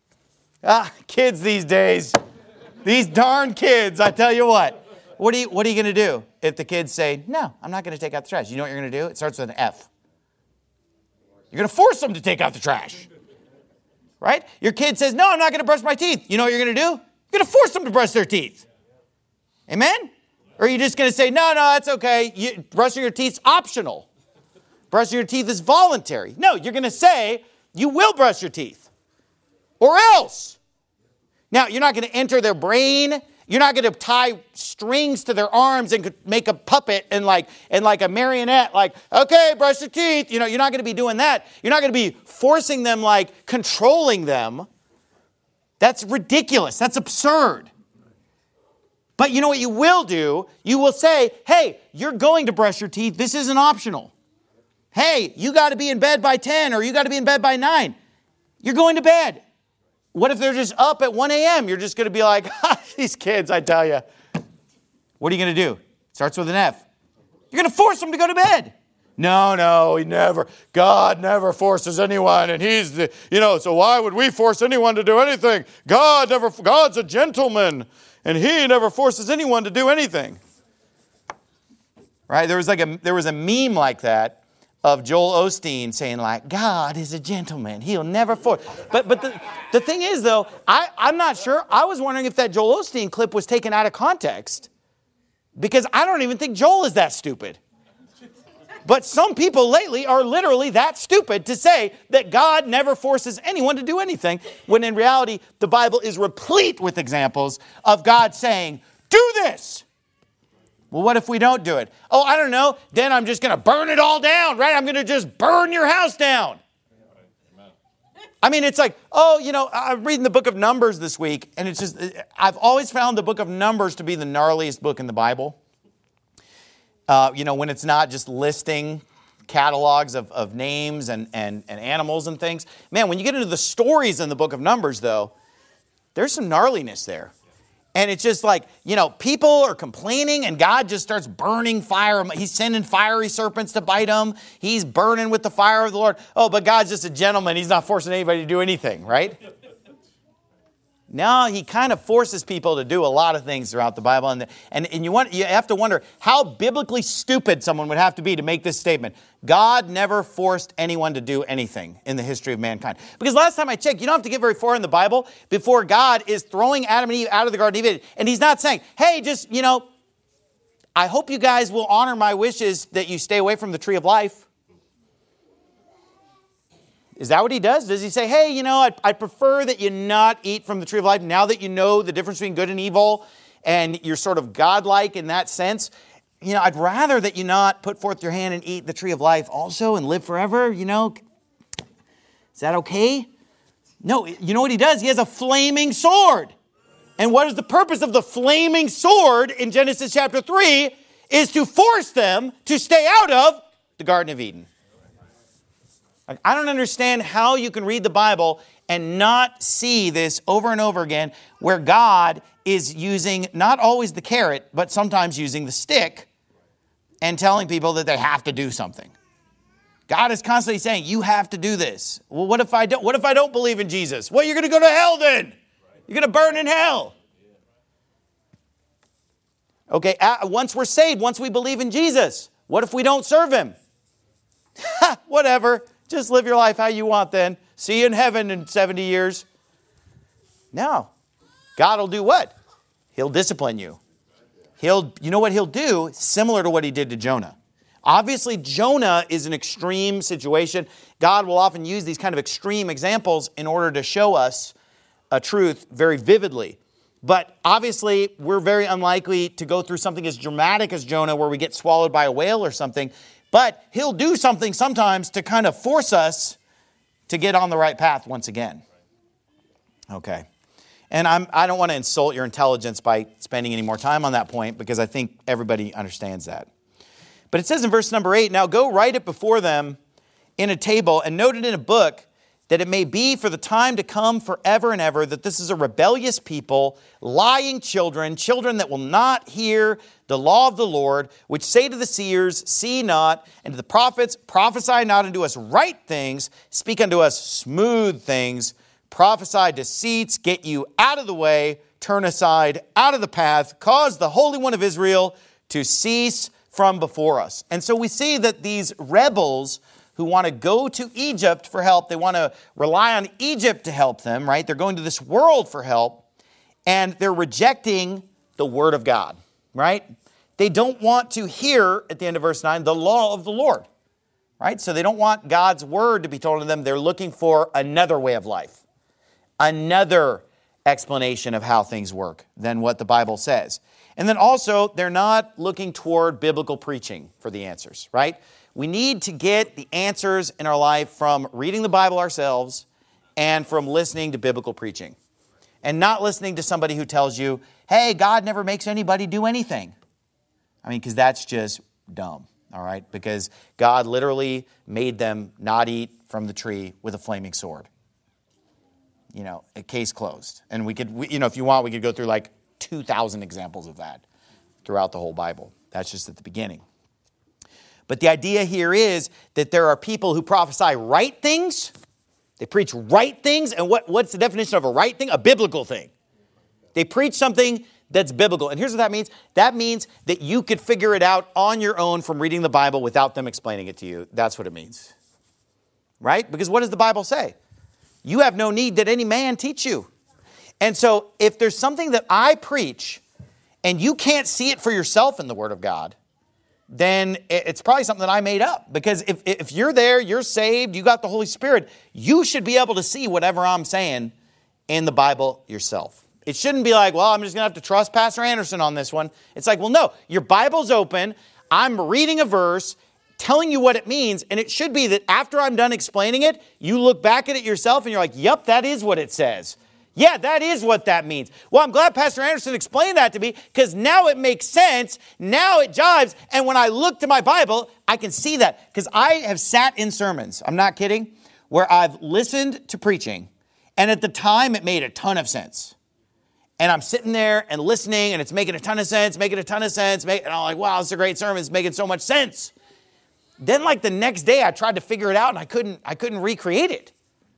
Kids these days. These darn kids, I tell you what. What are you going to do if the kids say, no, I'm not going to take out the trash? You know what you're going to do? It starts with an F. You're going to force them to take out the trash. Right? Your kid says, no, I'm not going to brush my teeth. You know what you're going to do? You're going to force them to brush their teeth. Amen? Or are you just going to say, no, that's okay. Brushing your teeth's optional. Brushing your teeth is voluntary. No, you're going to say, you will brush your teeth. Or else. Now, you're not going to enter their brain. You're not going to tie strings to their arms and make a puppet and like a marionette, like, okay, brush your teeth. You know, you're not going to be doing that. You're not going to be forcing them, like controlling them. That's ridiculous. That's absurd. But you know what you will do? You will say, hey, you're going to brush your teeth. This isn't optional. Hey, you got to be in bed by 10 or you got to be in bed by 9. You're going to bed. What if they're just up at 1 a.m.? You're just going to be like, these kids, I tell you. What are you going to do? Starts with an F. You're going to force them to go to bed. No, he never. God never forces anyone, and he's the, so why would we force anyone to do anything? God's a gentleman, and he never forces anyone to do anything. Right? There was a meme like that of Joel Osteen saying, like, God is a gentleman. He'll never force. But the thing is, though, I'm not sure. I was wondering if that Joel Osteen clip was taken out of context. Because I don't even think Joel is that stupid. But some people lately are literally that stupid to say that God never forces anyone to do anything, when in reality, the Bible is replete with examples of God saying, do this. Well, what if we don't do it? Oh, I don't know. Then I'm just going to burn it all down, right? I'm going to just burn your house down. I mean, it's like, I'm reading the book of Numbers this week, and it's just, I've always found the book of Numbers to be the gnarliest book in the Bible. When it's not just listing catalogs of names and animals and things. Man, when you get into the stories in the book of Numbers, though, there's some gnarliness there. And it's just like, people are complaining and God just starts burning fire. He's sending fiery serpents to bite them. He's burning with the fire of the Lord. Oh, but God's just a gentleman. He's not forcing anybody to do anything, right? No, he kind of forces people to do a lot of things throughout the Bible. And you have to wonder how biblically stupid someone would have to be to make this statement. God never forced anyone to do anything in the history of mankind. Because last time I checked, you don't have to get very far in the Bible before God is throwing Adam and Eve out of the Garden of Eden. And he's not saying, hey, just, I hope you guys will honor my wishes that you stay away from the tree of life. Is that what he does? Does he say, hey, I prefer that you not eat from the tree of life now that you know the difference between good and evil and you're sort of godlike in that sense? I'd rather that you not put forth your hand and eat the tree of life also and live forever, Is that okay? No, you know what he does? He has a flaming sword. And what is the purpose of the flaming sword in Genesis chapter 3? is to force them to stay out of the Garden of Eden. I don't understand how you can read the Bible and not see this over and over again, where God is using not always the carrot, but sometimes using the stick and telling people that they have to do something. God is constantly saying, you have to do this. Well, what if I don't? What if I don't believe in Jesus? Well, you're going to go to hell then. You're going to burn in hell. Okay, once we're saved, once we believe in Jesus, what if we don't serve him? Whatever. Just live your life how you want then. See you in heaven in 70 years. No. God will do what? He'll discipline you. You know what he'll do? Similar to what he did to Jonah. Obviously, Jonah is an extreme situation. God will often use these kind of extreme examples in order to show us a truth very vividly. But obviously, we're very unlikely to go through something as dramatic as Jonah, where we get swallowed by a whale or something. But he'll do something sometimes to kind of force us to get on the right path once again. Okay. And I don't want to insult your intelligence by spending any more time on that point, because I think everybody understands that. But it says in verse number 8, now go write it before them in a table and note it in a book, that it may be for the time to come forever and ever, that this is a rebellious people, lying children, children that will not hear the law of the Lord, which say to the seers, see not, and to the prophets, prophesy not unto us right things, speak unto us smooth things, prophesy deceits, get you out of the way, turn aside out of the path, cause the Holy One of Israel to cease from before us. And so we see that these rebels who want to go to Egypt for help, they want to rely on Egypt to help them, right? They're going to this world for help, and they're rejecting the word of God, right? They don't want to hear, at the end of verse 9, the law of the Lord, right? So they don't want God's word to be told to them. They're looking for another way of life, another explanation of how things work than what the Bible says. And then also, they're not looking toward biblical preaching for the answers, right? We need to get the answers in our life from reading the Bible ourselves and from listening to biblical preaching. And not listening to somebody who tells you, hey, God never makes anybody do anything. I mean, because that's just dumb, all right? Because God literally made them not eat from the tree with a flaming sword. You know, a case closed. And if you want, we could go through like 2,000 examples of that throughout the whole Bible. That's just at the beginning. But the idea here is that there are people who prophesy right things. They preach right things. And what's the definition of a right thing? A biblical thing. They preach something that's biblical. And here's what that means. That means that you could figure it out on your own from reading the Bible without them explaining it to you. That's what it means. Right? Because what does the Bible say? You have no need that any man teach you. And so if there's something that I preach and you can't see it for yourself in the Word of God, then it's probably something that I made up. Because if you're there, you're saved, you got the Holy Spirit, you should be able to see whatever I'm saying in the Bible yourself. It shouldn't be like, well, I'm just going to have to trust Pastor Anderson on this one. It's like, well, no, your Bible's open. I'm reading a verse, telling you what it means. And it should be that after I'm done explaining it, you look back at it yourself and you're like, yep, that is what it says. Yeah, that is what that means. Well, I'm glad Pastor Anderson explained that to me, because now it makes sense. Now it jives. And when I look to my Bible, I can see that. Because I have sat in sermons, I'm not kidding, where I've listened to preaching. And at the time, it made a ton of sense. And I'm sitting there and listening, and it's making a ton of sense, and I'm like, wow, this is a great sermon. It's making so much sense. Then like the next day, I tried to figure it out, and I couldn't recreate it.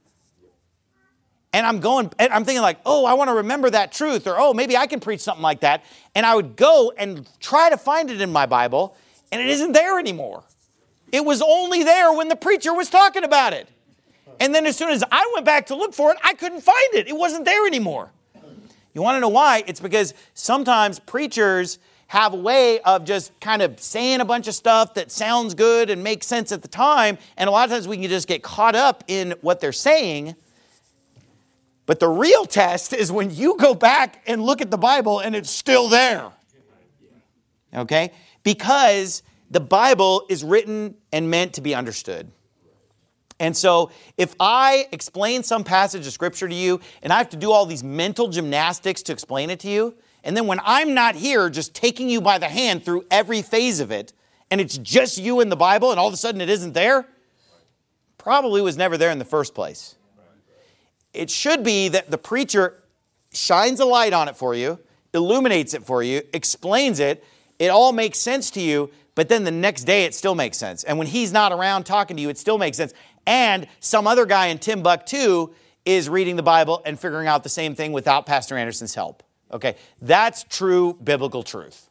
And I'm thinking like, oh, I want to remember that truth, or oh, maybe I can preach something like that. And I would go and try to find it in my Bible, and it isn't there anymore. It was only there when the preacher was talking about it. And then as soon as I went back to look for it, I couldn't find it. It wasn't there anymore. You want to know why? It's because sometimes preachers have a way of just kind of saying a bunch of stuff that sounds good and makes sense at the time. And a lot of times we can just get caught up in what they're saying. But the real test is when you go back and look at the Bible and it's still there. Okay? Because the Bible is written and meant to be understood. And so if I explain some passage of Scripture to you and I have to do all these mental gymnastics to explain it to you, And then when I'm not here just taking you by the hand through every phase of it, and it's just you in the Bible, and all of a sudden it isn't there, probably was never there in the first place. It should be that the preacher shines a light on it for you, illuminates it for you, explains it, it all makes sense to you, but then the next day it still makes sense. And when he's not around talking to you, it still makes sense. And some other guy in Timbuktu is reading the Bible and figuring out the same thing without Pastor Anderson's help. Okay, that's true biblical truth.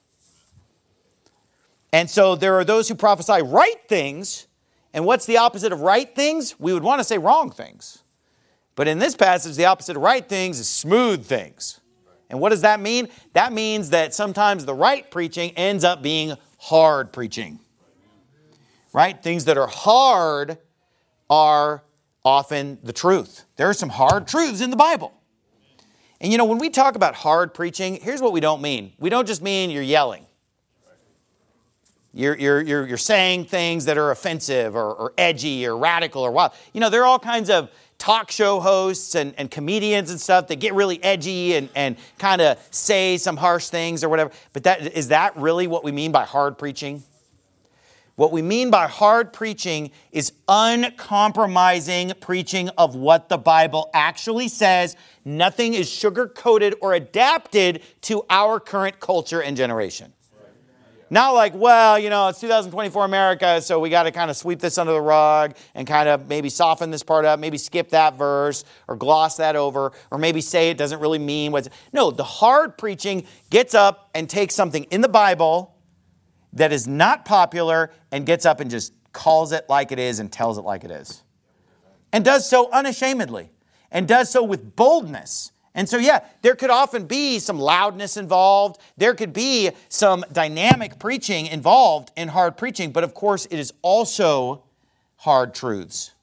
And so there are those who prophesy right things. And what's the opposite of right things? We would want to say wrong things. But in this passage, the opposite of right things is smooth things. And what does that mean? That means that sometimes the right preaching ends up being hard preaching. Right? Things that are hard are often the truth. There are some hard truths in the Bible. And when we talk about hard preaching, here's what we don't mean. We don't just mean you're yelling. You're saying things that are offensive or edgy or radical or wild. There are all kinds of talk show hosts and comedians and stuff that get really edgy and kind of say some harsh things or whatever. But is that really what we mean by hard preaching? What we mean by hard preaching is uncompromising preaching of what the Bible actually says. Nothing is sugar-coated or adapted to our current culture and generation. Not like, it's 2024 America, so we got to kind of sweep this under the rug and kind of maybe soften this part up, maybe skip that verse or gloss that over, or maybe say it doesn't really mean what. No, the hard preaching gets up and takes something in the Bible that is not popular and gets up and just calls it like it is and tells it like it is. And does so unashamedly and does so with boldness. And so, there could often be some loudness involved. There could be some dynamic preaching involved in hard preaching. But of course, it is also hard truths.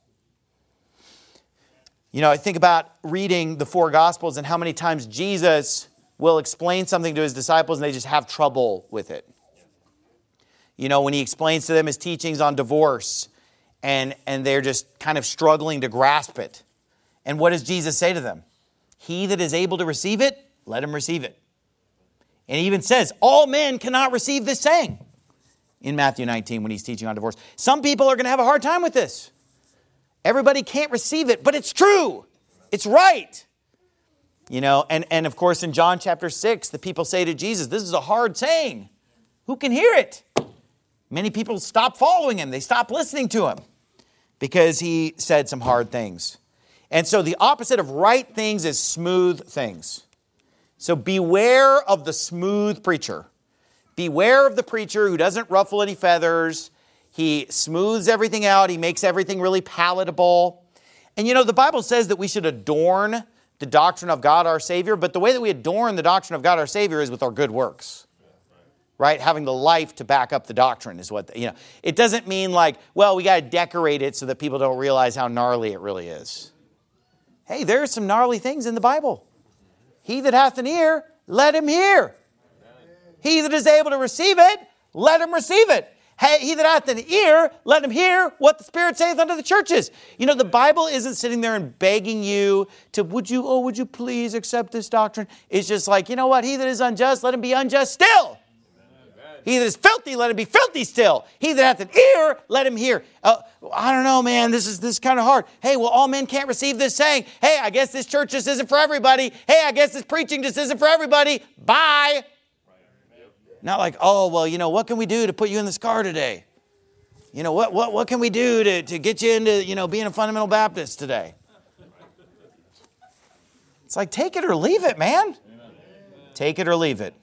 I think about reading the four Gospels and how many times Jesus will explain something to his disciples and they just have trouble with it. When he explains to them his teachings on divorce and they're just kind of struggling to grasp it. And what does Jesus say to them? He that is able to receive it, let him receive it. And he even says, all men cannot receive this saying in Matthew 19 when he's teaching on divorce. Some people are going to have a hard time with this. Everybody can't receive it, but it's true. It's right. And of course in John chapter 6, the people say to Jesus, this is a hard saying. Who can hear it? Many people stop following him. They stop listening to him because he said some hard things. And so the opposite of right things is smooth things. So beware of the smooth preacher. Beware of the preacher who doesn't ruffle any feathers. He smooths everything out. He makes everything really palatable. And the Bible says that we should adorn the doctrine of God our Savior. But the way that we adorn the doctrine of God our Savior is with our good works. Right? Having the life to back up the doctrine is what, It doesn't mean like, we got to decorate it so that people don't realize how gnarly it really is. Hey, there are some gnarly things in the Bible. He that hath an ear, let him hear. He that is able to receive it, let him receive it. Hey, he that hath an ear, let him hear what the Spirit saith unto the churches. The Bible isn't sitting there and begging you to, would you please accept this doctrine? It's just like, he that is unjust, let him be unjust still. He that is filthy, let him be filthy still. He that hath an ear, let him hear. I don't know, man. This is kind of hard. Hey, all men can't receive this saying. Hey, I guess this church just isn't for everybody. Hey, I guess this preaching just isn't for everybody. Bye. Not like, what can we do to put you in this car today? What can we do to get you into, being a fundamental Baptist today? It's like, take it or leave it, man. Take it or leave it.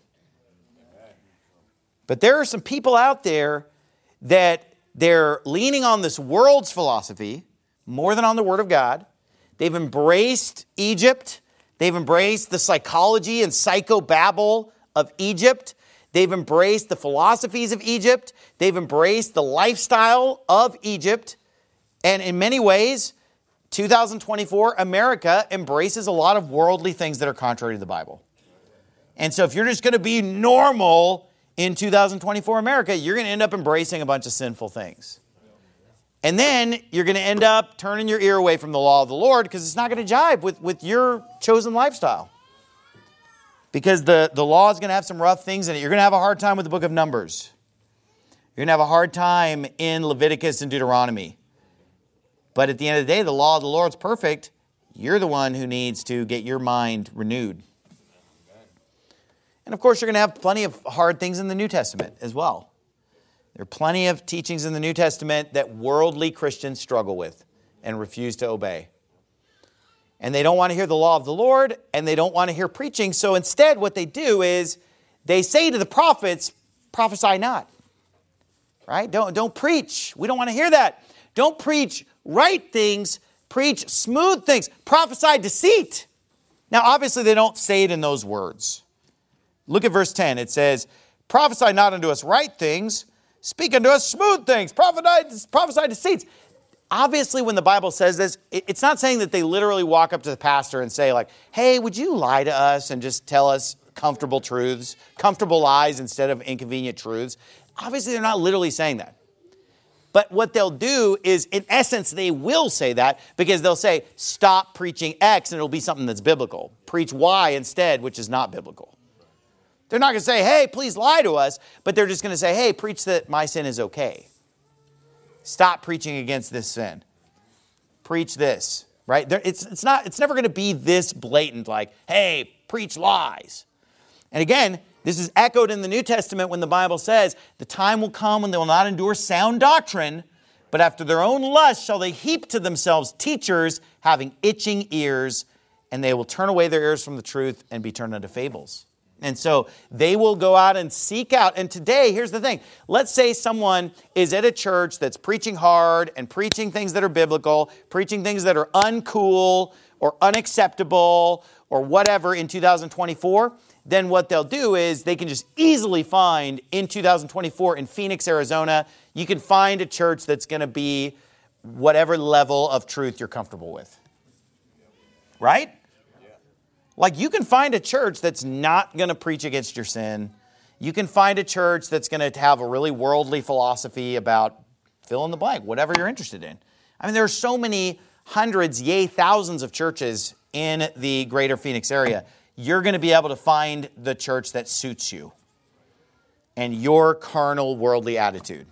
But there are some people out there that they're leaning on this world's philosophy more than on the Word of God. They've embraced Egypt. They've embraced the psychology and psychobabble of Egypt. They've embraced the philosophies of Egypt. They've embraced the lifestyle of Egypt. And in many ways, 2024 America embraces a lot of worldly things that are contrary to the Bible. And so if you're just going to be normal in 2024 America, you're going to end up embracing a bunch of sinful things. And then you're going to end up turning your ear away from the law of the Lord because it's not going to jive with your chosen lifestyle. Because the law is going to have some rough things in it. You're going to have a hard time with the book of Numbers. You're going to have a hard time in Leviticus and Deuteronomy. But at the end of the day, the law of the Lord's perfect. You're the one who needs to get your mind renewed. And of course, you're going to have plenty of hard things in the New Testament as well. There are plenty of teachings in the New Testament that worldly Christians struggle with and refuse to obey. And they don't want to hear the law of the Lord, and they don't want to hear preaching. So instead, what they do is they say to the prophets, prophesy not. Right? Don't preach. We don't want to hear that. Don't preach right things. Preach smooth things. Prophesy deceit. Now, obviously, they don't say it in those words. Look at verse 10. It says, prophesy not unto us right things. Speak unto us smooth things. Prophesy deceits. Obviously, when the Bible says this, it's not saying that they literally walk up to the pastor and say, like, hey, would you lie to us and just tell us comfortable truths, comfortable lies instead of inconvenient truths? Obviously, they're not literally saying that. But what they'll do is, in essence, they will say that because they'll say, stop preaching X, and it'll be something that's biblical. Preach Y instead, which is not biblical. They're not going to say, hey, please lie to us, but they're just going to say, hey, preach that my sin is okay. Stop preaching against this sin. Preach this, right? It's never going to be this blatant, like, hey, preach lies. And again, this is echoed in the New Testament when the Bible says, the time will come when they will not endure sound doctrine, but after their own lust shall they heap to themselves teachers having itching ears, and they will turn away their ears from the truth and be turned unto fables. And so they will go out and seek out. And today, here's the thing. Let's say someone is at a church that's preaching hard and preaching things that are biblical, preaching things that are uncool or unacceptable or whatever in 2024. Then what they'll do is they can just easily find in 2024 in Phoenix, Arizona, you can find a church that's going to be whatever level of truth you're comfortable with. Right? Like you can find a church that's not going to preach against your sin. You can find a church that's going to have a really worldly philosophy about fill in the blank, whatever you're interested in. I mean, there are so many hundreds, yea, thousands of churches in the greater Phoenix area. You're going to be able to find the church that suits you and your carnal, worldly attitude.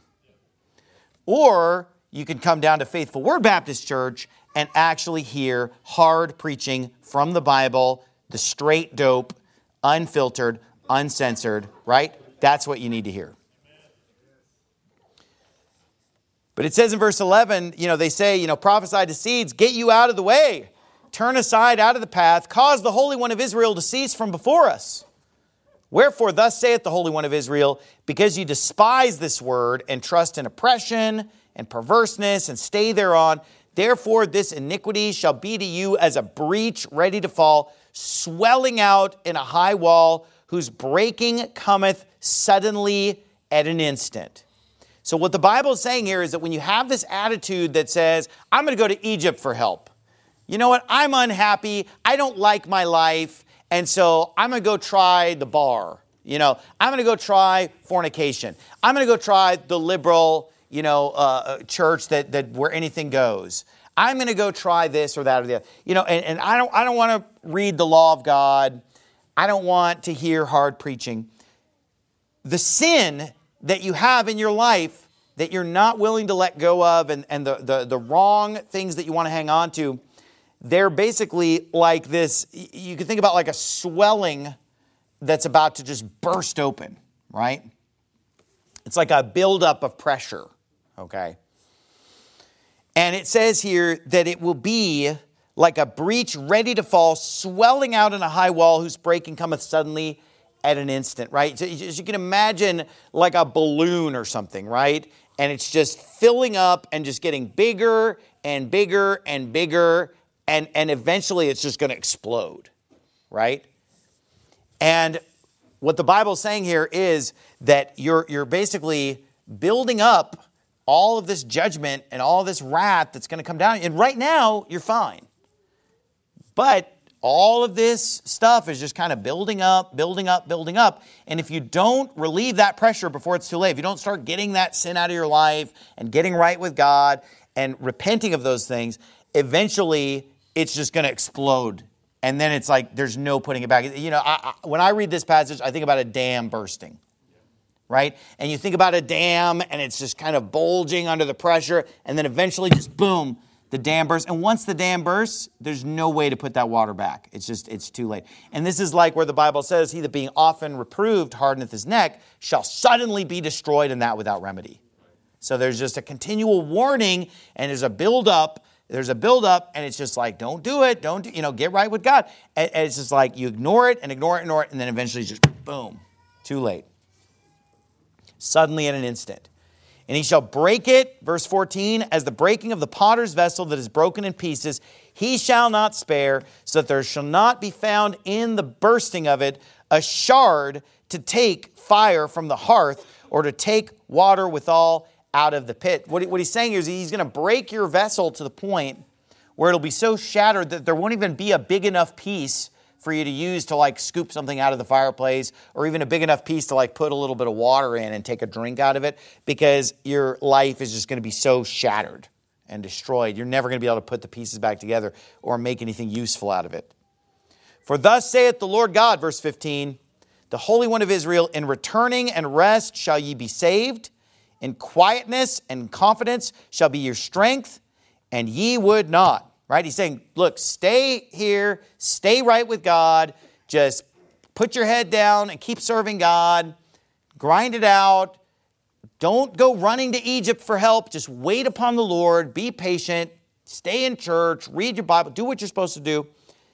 Or you can come down to Faithful Word Baptist Church and actually hear hard preaching from the Bible, the straight dope, unfiltered, uncensored, right? That's what you need to hear. But it says in verse 11, they say, prophesy to seeds, get you out of the way. Turn aside out of the path, cause the Holy One of Israel to cease from before us. Wherefore, thus saith the Holy One of Israel, because you despise this word and trust in oppression and perverseness and stay thereon, therefore this iniquity shall be to you as a breach ready to fall, swelling out in a high wall, whose breaking cometh suddenly at an instant. So what the Bible is saying here is that when you have this attitude that says, I'm going to go to Egypt for help. You know what? I'm unhappy. I don't like my life. And so I'm going to go try the bar. I'm going to go try fornication. I'm going to go try the liberal, church that where anything goes. I'm going to go try this or that or the other. And I don't want to read the law of God. I don't want to hear hard preaching. The sin that you have in your life that you're not willing to let go of and the wrong things that you want to hang on to, they're basically like this. You can think about like a swelling that's about to just burst open, right? It's like a buildup of pressure, okay? And it says here that it will be like a breach ready to fall, swelling out in a high wall, whose breaking cometh suddenly at an instant, right? So you can imagine like a balloon or something, right? And it's just filling up and just getting bigger and bigger and bigger, and eventually it's just going to explode, right? And what the Bible is saying here is that you're basically building up all of this judgment and all this wrath that's going to come down. And right now, you're fine. But all of this stuff is just kind of building up, building up, building up. And if you don't relieve that pressure before it's too late, if you don't start getting that sin out of your life and getting right with God and repenting of those things, eventually it's just going to explode and then it's like there's no putting it back. You know, when I read this passage, I think about a dam bursting, right? And you think about a dam, and it's just kind of bulging under the pressure, and then eventually just boom, the dam bursts. And once the dam bursts, there's no way to put that water back. It's too late. And this is like where the Bible says, he that being often reproved hardeneth his neck shall suddenly be destroyed, and that without remedy. So there's just a continual warning, and there's a build-up. And it's just like, don't do it. Get right with God. And it's just like you ignore it, and then eventually just boom, too late. Suddenly in an instant. And he shall break it, verse 14, as the breaking of the potter's vessel that is broken in pieces, he shall not spare, so that there shall not be found in the bursting of it a shard to take fire from the hearth, or to take water withal out of the pit. What he's saying here is he's going to break your vessel to the point where it'll be so shattered that there won't even be a big enough piece for you to use to like scoop something out of the fireplace, or even a big enough piece to like put a little bit of water in and take a drink out of it, because your life is just going to be so shattered and destroyed. You're never going to be able to put the pieces back together or make anything useful out of it. For thus saith the Lord God, verse 15, the Holy One of Israel, in returning and rest shall ye be saved. In quietness and confidence shall be your strength, and ye would not. Right? He's saying, look, stay here, stay right with God, just put your head down and keep serving God, grind it out. Don't go running to Egypt for help. Just wait upon the Lord, be patient, stay in church, read your Bible, do what you're supposed to do.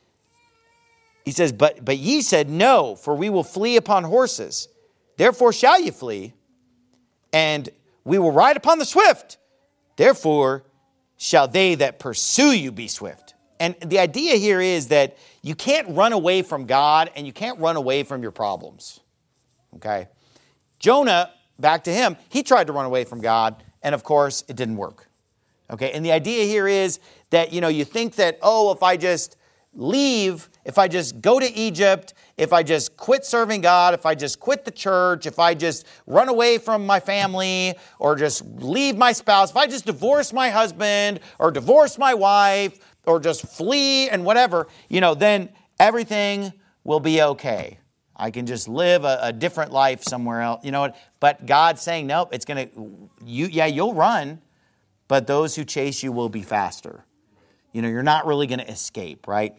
He says, but ye said, no, for we will flee upon horses. Therefore shall ye flee, and we will ride upon the swift. Therefore shall they that pursue you be swift. And the idea here is that you can't run away from God, and you can't run away from your problems. Okay? Jonah, back to him, he tried to run away from God, and of course, it didn't work. Okay? And the idea here is that, you think that, if I just leave, if I just go to Egypt, if I just quit serving God, if I just quit the church, if I just run away from my family, or just leave my spouse, if I just divorce my husband or divorce my wife or just flee and whatever, then everything will be okay. I can just live a different life somewhere else. You know what? But God's saying, nope, you'll run, but those who chase you will be faster. You're not really going to escape, right?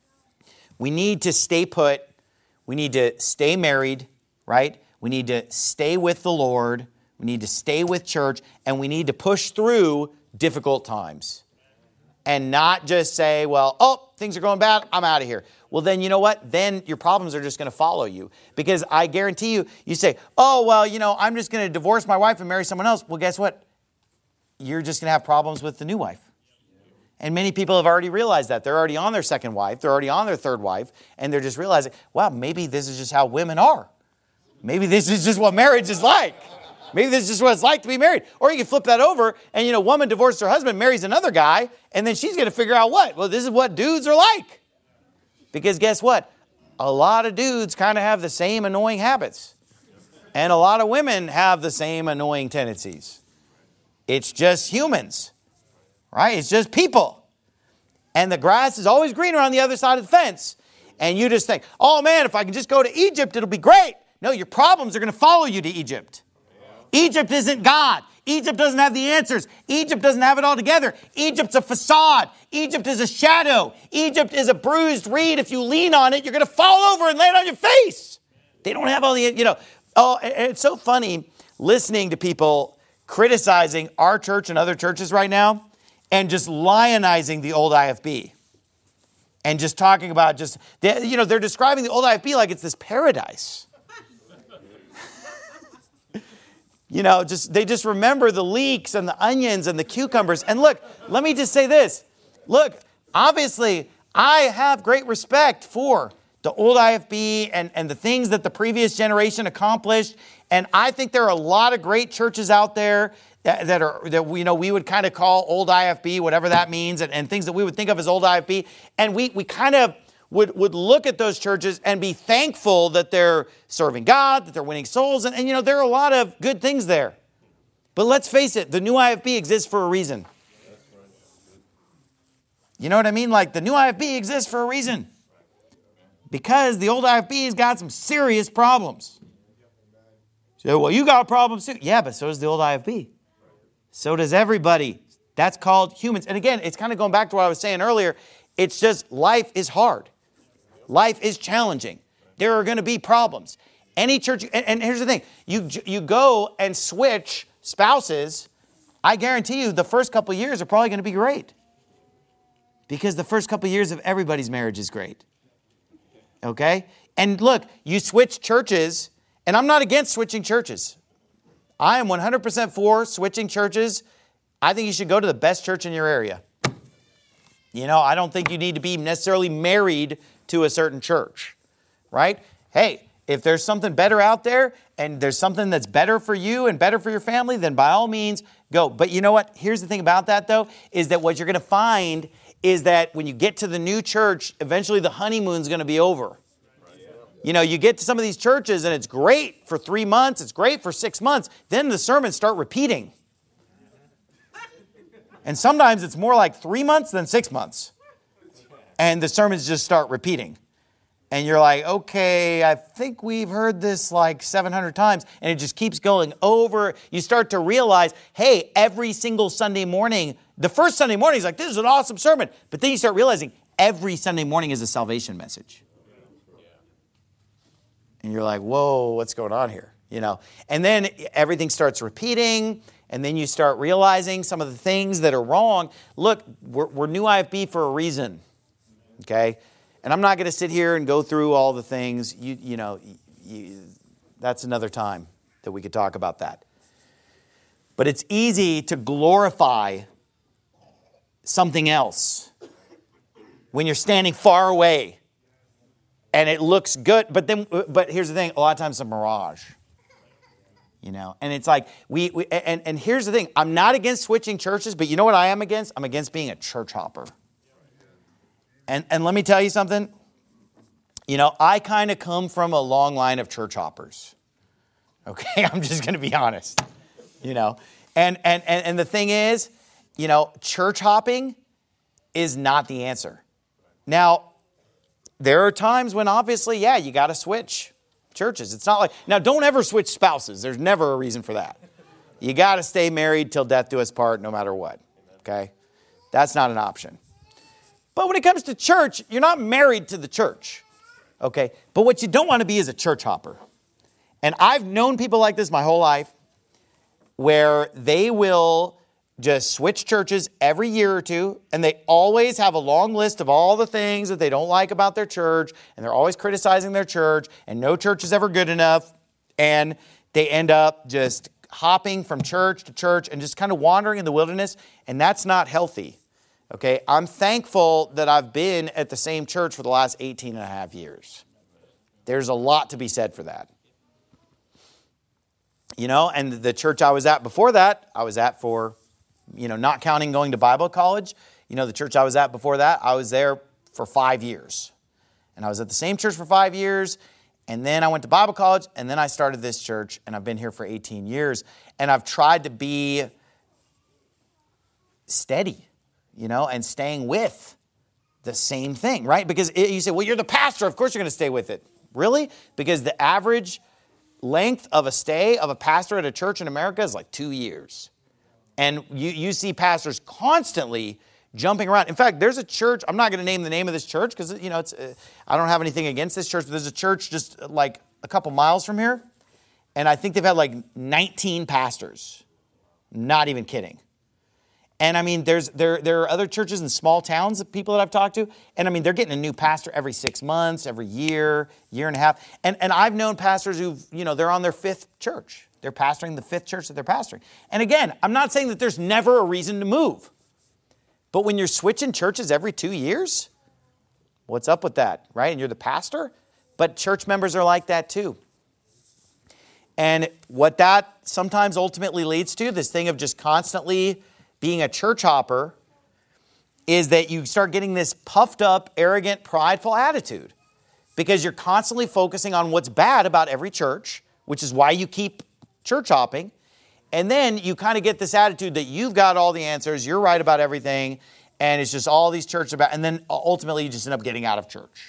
We need to stay put. We need to stay married, right? We need to stay with the Lord. We need to stay with church. And we need to push through difficult times. And not just say, things are going bad, I'm out of here. Well, then you know what? Then your problems are just going to follow you. Because I guarantee you say, I'm just going to divorce my wife and marry someone else. Well, guess what? You're just going to have problems with the new wife. And many people have already realized that. They're already on their second wife. They're already on their third wife. And they're just realizing, wow, maybe this is just how women are. Maybe this is just what marriage is like. Maybe this is just what it's like to be married. Or you can flip that over and, woman divorces her husband, marries another guy, and then she's going to figure out what? Well, this is what dudes are like. Because guess what? A lot of dudes kind of have the same annoying habits. And a lot of women have the same annoying tendencies. It's just humans. Right? It's just people. And the grass is always greener on the other side of the fence. And you just think, oh man, if I can just go to Egypt, it'll be great. No, your problems are going to follow you to Egypt. Yeah. Egypt isn't God. Egypt doesn't have the answers. Egypt doesn't have it all together. Egypt's a facade. Egypt is a shadow. Egypt is a bruised reed. If you lean on it, you're going to fall over and land on your face. They don't have all the, it's so funny listening to people criticizing our church and other churches right now, and just lionizing the old IFB. And just talking about they're describing the old IFB like it's this paradise. They just remember the leeks and the onions and the cucumbers. And look, let me just say this. Look, obviously, I have great respect for the old IFB and the things that the previous generation accomplished. And I think there are a lot of great churches out there that we would kind of call old IFB, whatever that means, and things that we would think of as old IFB. And we kind of would look at those churches and be thankful that they're serving God, that they're winning souls. And there are a lot of good things there. But let's face it, the new IFB exists for a reason. You know what I mean? Like the new IFB exists for a reason. Because the old IFB's got some serious problems. So, well, you got problems too. Yeah, but so does the old IFB. So does everybody. That's called humans. And again, it's kind of going back to what I was saying earlier. It's just life is hard. Life is challenging. There are going to be problems. Any church, and here's the thing. You go and switch spouses, I guarantee you the first couple of years are probably going to be great. Because the first couple of years of everybody's marriage is great. Okay? And look, you switch churches, and I'm not against switching churches. I am 100% for switching churches. I think you should go to the best church in your area. You know, I don't think you need to be necessarily married to a certain church, right? Hey, if there's something better out there and there's something that's better for you and better for your family, then by all means, go. But you know what? Here's the thing about that, though, is that what you're going to find is that when you get to the new church, eventually the honeymoon's going to be over. You know, you get to some of these churches and it's great for 3 months, it's great for 6 months, then the sermons start repeating. And sometimes it's more like 3 months than 6 months. And the sermons just start repeating. And you're like, okay, I think we've heard this like 700 times. And it just keeps going over. You start to realize, hey, every single Sunday morning, the first Sunday morning is like, this is an awesome sermon. But then you start realizing every Sunday morning is a salvation message. And you're like, whoa, what's going on here? You know, and then everything starts repeating. And then you start realizing some of the things that are wrong. Look, we're new IFB for a reason. Okay? And I'm not going to sit here and go through all the things. That's another time that we could talk about that. But it's easy to glorify something else when you're standing far away and it looks good. But here's the thing. A lot of times it's a mirage. You know, and it's like and here's the thing. I'm not against switching churches, but you know what I am against? I'm against being a church hopper. And let me tell you something. You know, I kind of come from a long line of church hoppers. Okay, I'm just going to be honest. You know, and the thing is, you know, church hopping is not the answer. Now, there are times when obviously, yeah, you got to switch churches. It's not like, now don't ever switch spouses. There's never a reason for that. You got to stay married till death do us part no matter what. Okay? That's not an option. But when it comes to church, you're not married to the church. Okay? But what you don't want to be is a church hopper. And I've known people like this my whole life where they will just switch churches every year or two, and they always have a long list of all the things that they don't like about their church, and they're always criticizing their church, and no church is ever good enough, and they end up just hopping from church to church and just kind of wandering in the wilderness, and that's not healthy. Okay, I'm thankful that I've been at the same church for the last 18 and a half years. There's a lot to be said for that. You know, and the church I was at before that, I was at for, you know, not counting going to Bible college. You know, the church I was at before that, I was there for 5 years. And I was at the same church for 5 years. And then I went to Bible college. And then I started this church. And I've been here for 18 years. And I've tried to be steady, you know, and staying with the same thing, right? Because you say, well, you're the pastor. Of course you're going to stay with it. Really? Because the average length of a stay of a pastor at a church in America is like 2 years. And you see pastors constantly jumping around. In fact, there's a church, I'm not going to name the name of this church because, you know, it's I don't have anything against this church, but there's a church just like a couple miles from here. And I think they've had like 19 pastors. Not even kidding. And I mean, there are other churches in small towns, people that I've talked to, and I mean, they're getting a new pastor every 6 months, every year and a half. And I've known pastors who've, you know, they're on their 5th church. They're pastoring the 5th church that they're pastoring. And again, I'm not saying that there's never a reason to move. But when you're switching churches every 2 years, what's up with that, right? And you're the pastor? But church members are like that too. And what that sometimes ultimately leads to, this thing of just constantly being a church hopper, is that you start getting this puffed up, arrogant, prideful attitude. Because you're constantly focusing on what's bad about every church, which is why you keep church hopping. And then you kind of get this attitude that you've got all the answers, you're right about everything, and it's just all these churches about, and then ultimately you just end up getting out of church.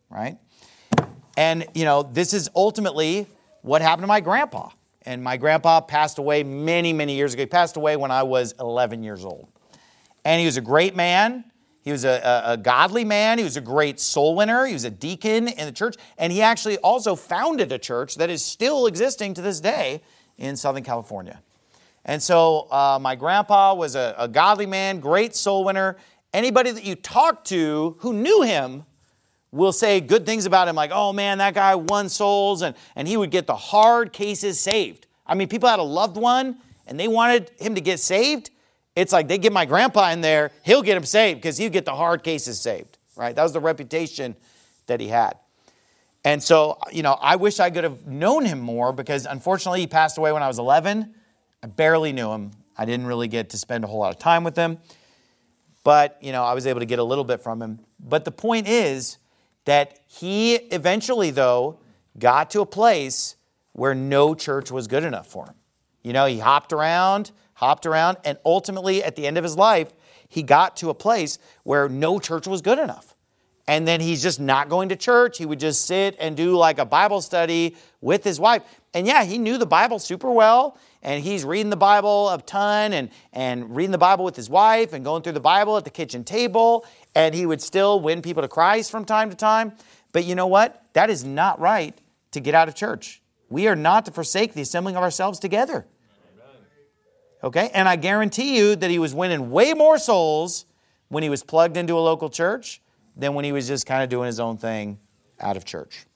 right? And, this is ultimately what happened to my grandpa. And my grandpa passed away many, many years ago. He passed away when I was 11 years old. And he was a great man. He was a godly man. He was a great soul winner. He was a deacon in the church. And he actually also founded a church that is still existing to this day in Southern California. And so my grandpa was a godly man, great soul winner. Anybody that you talk to who knew him will say good things about him, like, oh man, that guy won souls, and he would get the hard cases saved. I mean, people had a loved one, and they wanted him to get saved. It's like they get my grandpa in there, he'll get him saved because he'll get the hard cases saved, right? That was the reputation that he had. And so, I wish I could have known him more because unfortunately he passed away when I was 11. I barely knew him. I didn't really get to spend a whole lot of time with him. But, I was able to get a little bit from him. But the point is that he eventually, though, got to a place where no church was good enough for him. He hopped around, and ultimately, at the end of his life, he got to a place where no church was good enough. And then he's just not going to church. He would just sit and do like a Bible study with his wife. And yeah, he knew the Bible super well. And he's reading the Bible a ton and reading the Bible with his wife and going through the Bible at the kitchen table. And he would still win people to Christ from time to time. But you know what? That is not right to get out of church. We are not to forsake the assembling of ourselves together. Okay? And I guarantee you that he was winning way more souls when he was plugged into a local church than when he was just kind of doing his own thing out of church.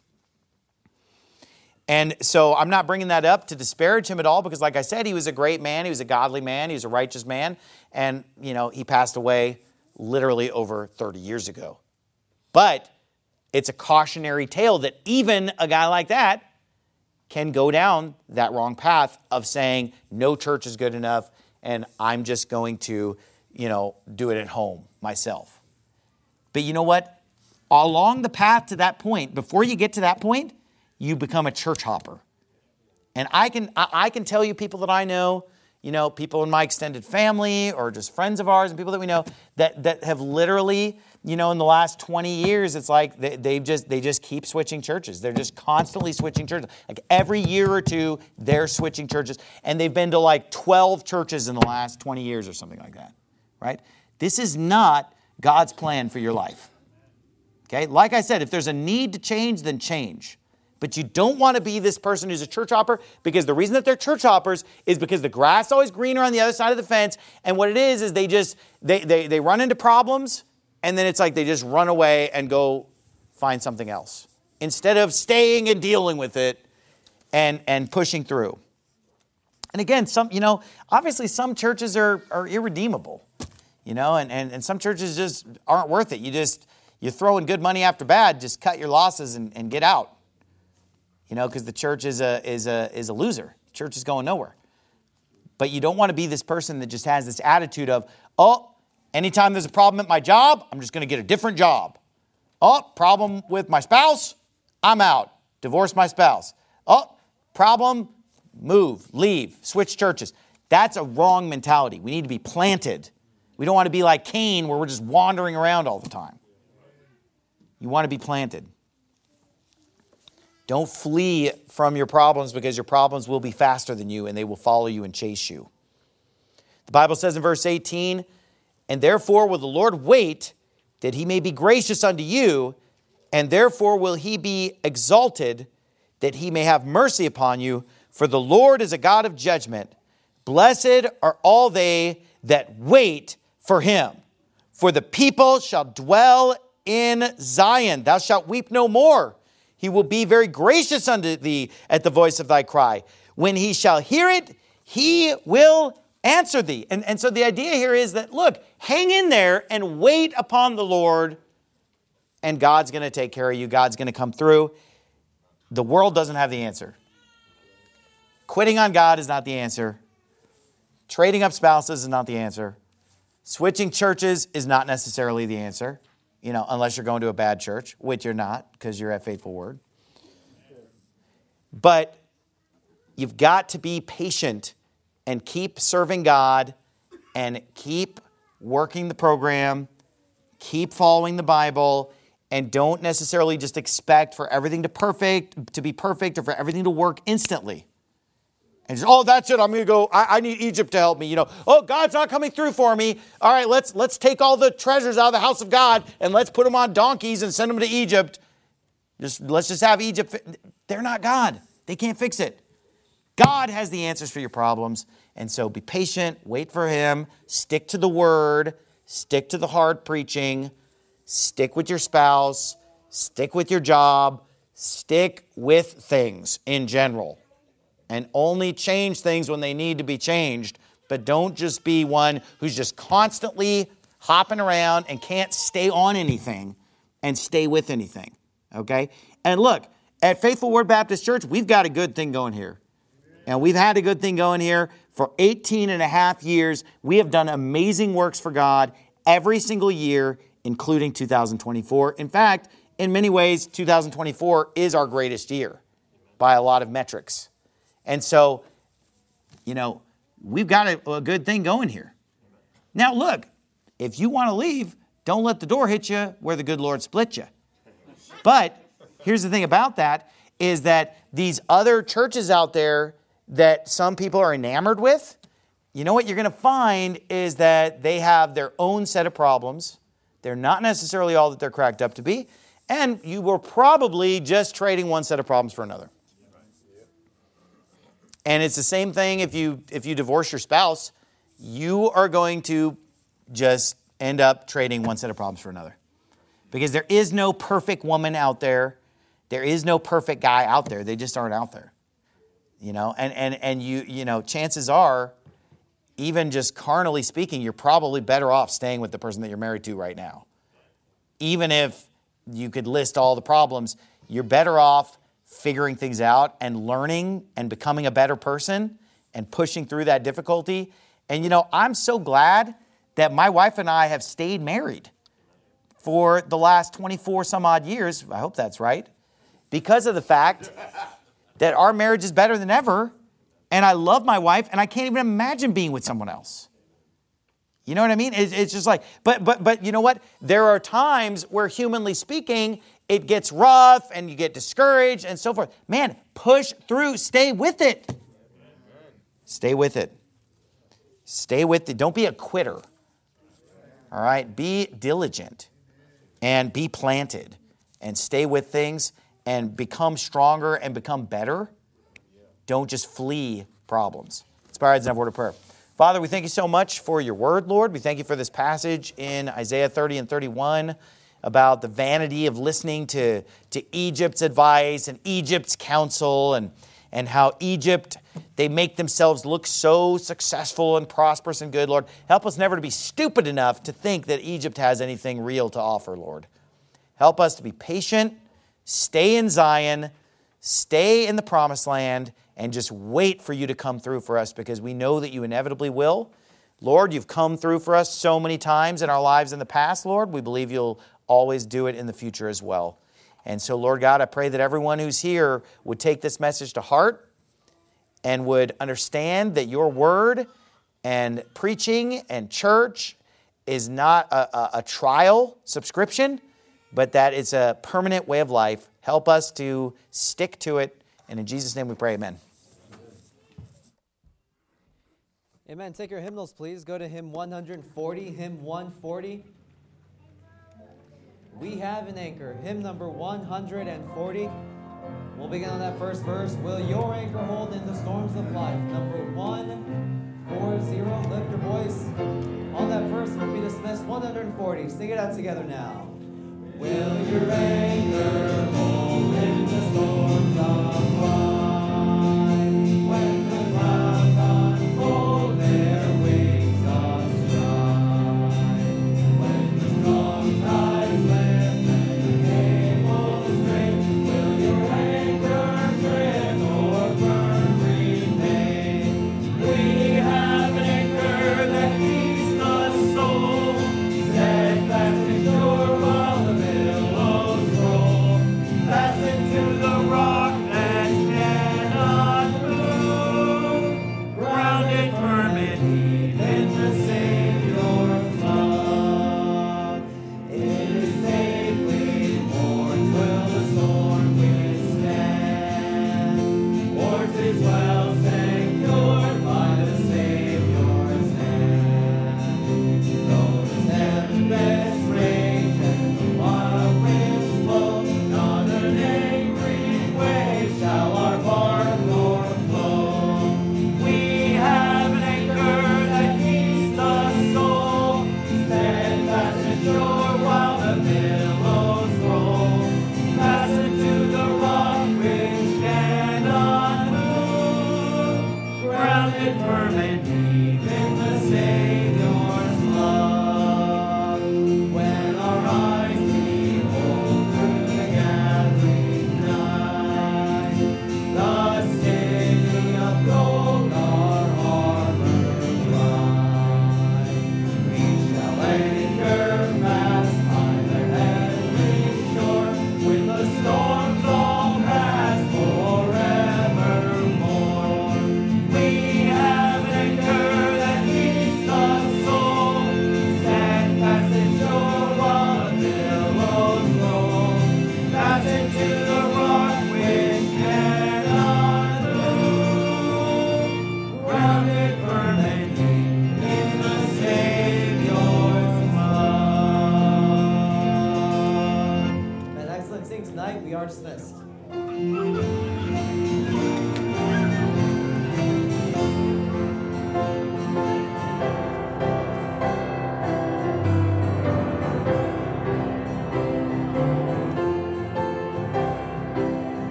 And so I'm not bringing that up to disparage him at all because, like I said, he was a great man. He was a godly man. He was a righteous man. And, he passed away literally over 30 years ago. But it's a cautionary tale that even a guy like that can go down that wrong path of saying no church is good enough and I'm just going to, do it at home myself. But you know what? Along the path to that point, before you get to that point, you become a church hopper. And I can tell you people that I know, people in my extended family or just friends of ours and people that we know that have literally, in the last 20 years, it's like they just keep switching churches. They're just constantly switching churches. Like every year or two, they're switching churches. And they've been to like 12 churches in the last 20 years or something like that, right? This is not God's plan for your life. Okay? Like I said, if there's a need to change, then change. But you don't want to be this person who's a church hopper because the reason that they're church hoppers is because the grass is always greener on the other side of the fence. And what it is they run into problems and then it's like they just run away and go find something else instead of staying and dealing with it and pushing through. And again, obviously some churches are irredeemable, and some churches just aren't worth it. You throw in good money after bad, just cut your losses and get out. Because the church is a loser. The church is going nowhere. But you don't want to be this person that just has this attitude of, anytime there's a problem at my job, I'm just going to get a different job. Problem with my spouse, I'm out. Divorce my spouse. Problem, move, leave, switch churches. That's a wrong mentality. We need to be planted. We don't want to be like Cain where we're just wandering around all the time. You want to be planted. Don't flee from your problems because your problems will be faster than you and they will follow you and chase you. The Bible says in verse 18, and therefore will the Lord wait that he may be gracious unto you, and therefore will he be exalted that he may have mercy upon you. For the Lord is a God of judgment. Blessed are all they that wait for him. For the people shall dwell in Zion. Thou shalt weep no more. He will be very gracious unto thee at the voice of thy cry. When he shall hear it, he will answer thee. And so the idea here is that, look, hang in there and wait upon the Lord, and God's going to take care of you. God's going to come through. The world doesn't have the answer. Quitting on God is not the answer. Trading up spouses is not the answer. Switching churches is not necessarily the answer. Unless you're going to a bad church, which you're not because you're at Faithful Word. But you've got to be patient and keep serving God and keep working the program, keep following the Bible, And don't necessarily just expect for everything to be perfect or for everything to work instantly. And just, oh, that's it. I'm going to go. I need Egypt to help me. Oh, God's not coming through for me. All right, let's take all the treasures out of the house of God and let's put them on donkeys and send them to Egypt. Let's just have Egypt. They're not God. They can't fix it. God has the answers for your problems. And so be patient. Wait for him. Stick to the word. Stick to the hard preaching. Stick with your spouse. Stick with your job. Stick with things in general. And only change things when they need to be changed. But don't just be one who's just constantly hopping around and can't stay on anything and stay with anything. Okay? And look, at Faithful Word Baptist Church, we've got a good thing going here. And we've had a good thing going here for 18 and a half years. We have done amazing works for God every single year, including 2024. In fact, in many ways, 2024 is our greatest year by a lot of metrics. And so, we've got a good thing going here. Now, look, if you want to leave, don't let the door hit you where the good Lord split you. But here's the thing about that is that these other churches out there that some people are enamored with, you know what you're going to find is that they have their own set of problems. They're not necessarily all that they're cracked up to be. And you were probably just trading one set of problems for another. And it's the same thing if you divorce your spouse, you are going to just end up trading one set of problems for another. Because there is no perfect woman out there. There is no perfect guy out there. They just aren't out there. And you chances are, even just carnally speaking, you're probably better off staying with the person that you're married to right now. Even if you could list all the problems, you're better off figuring things out and learning and becoming a better person and pushing through that difficulty. And, I'm so glad that my wife and I have stayed married for the last 24 some odd years. I hope that's right. Because of the fact that our marriage is better than ever. And I love my wife and I can't even imagine being with someone else. You know what I mean? It's just like, but you know what? There are times where, humanly speaking, it gets rough and you get discouraged and so forth. Man, push through. Stay with it. Stay with it. Stay with it. Don't be a quitter. All right? Be diligent and be planted and stay with things and become stronger and become better. Don't just flee problems. Let's bow our heads and have a word of prayer. Father, we thank you so much for your word, Lord. We thank you for this passage in Isaiah 30 and 31 about the vanity of listening to Egypt's advice and Egypt's counsel and how Egypt, they make themselves look so successful and prosperous and good, Lord. Help us never to be stupid enough to think that Egypt has anything real to offer, Lord. Help us to be patient, stay in Zion, stay in the promised land, and just wait for you to come through for us because we know that you inevitably will. Lord, you've come through for us so many times in our lives in the past, Lord. We believe you'll always do it in the future as well. And so, Lord God, I pray that everyone who's here would take this message to heart and would understand that your word and preaching and church is not a trial subscription, but that it's a permanent way of life. Help us to stick to it. And in Jesus' name we pray, amen. Amen. Take your hymnals, please. Go to hymn 140, hymn 140. We have an anchor. Hymn number 140. We'll begin on that first verse. Will your anchor hold in the storms of life? Number 140. Lift your voice. On that verse, we'll be dismissed. 140. Sing it out together now. Will your anchor hold in the storms of life? When the clouds unfold their wings of strife, when the strong tides lift and the cables break, will your anchor drift or firm remain? We have an anchor that keeps the soul steadfast and sure while the billows roll. Fasten Amen.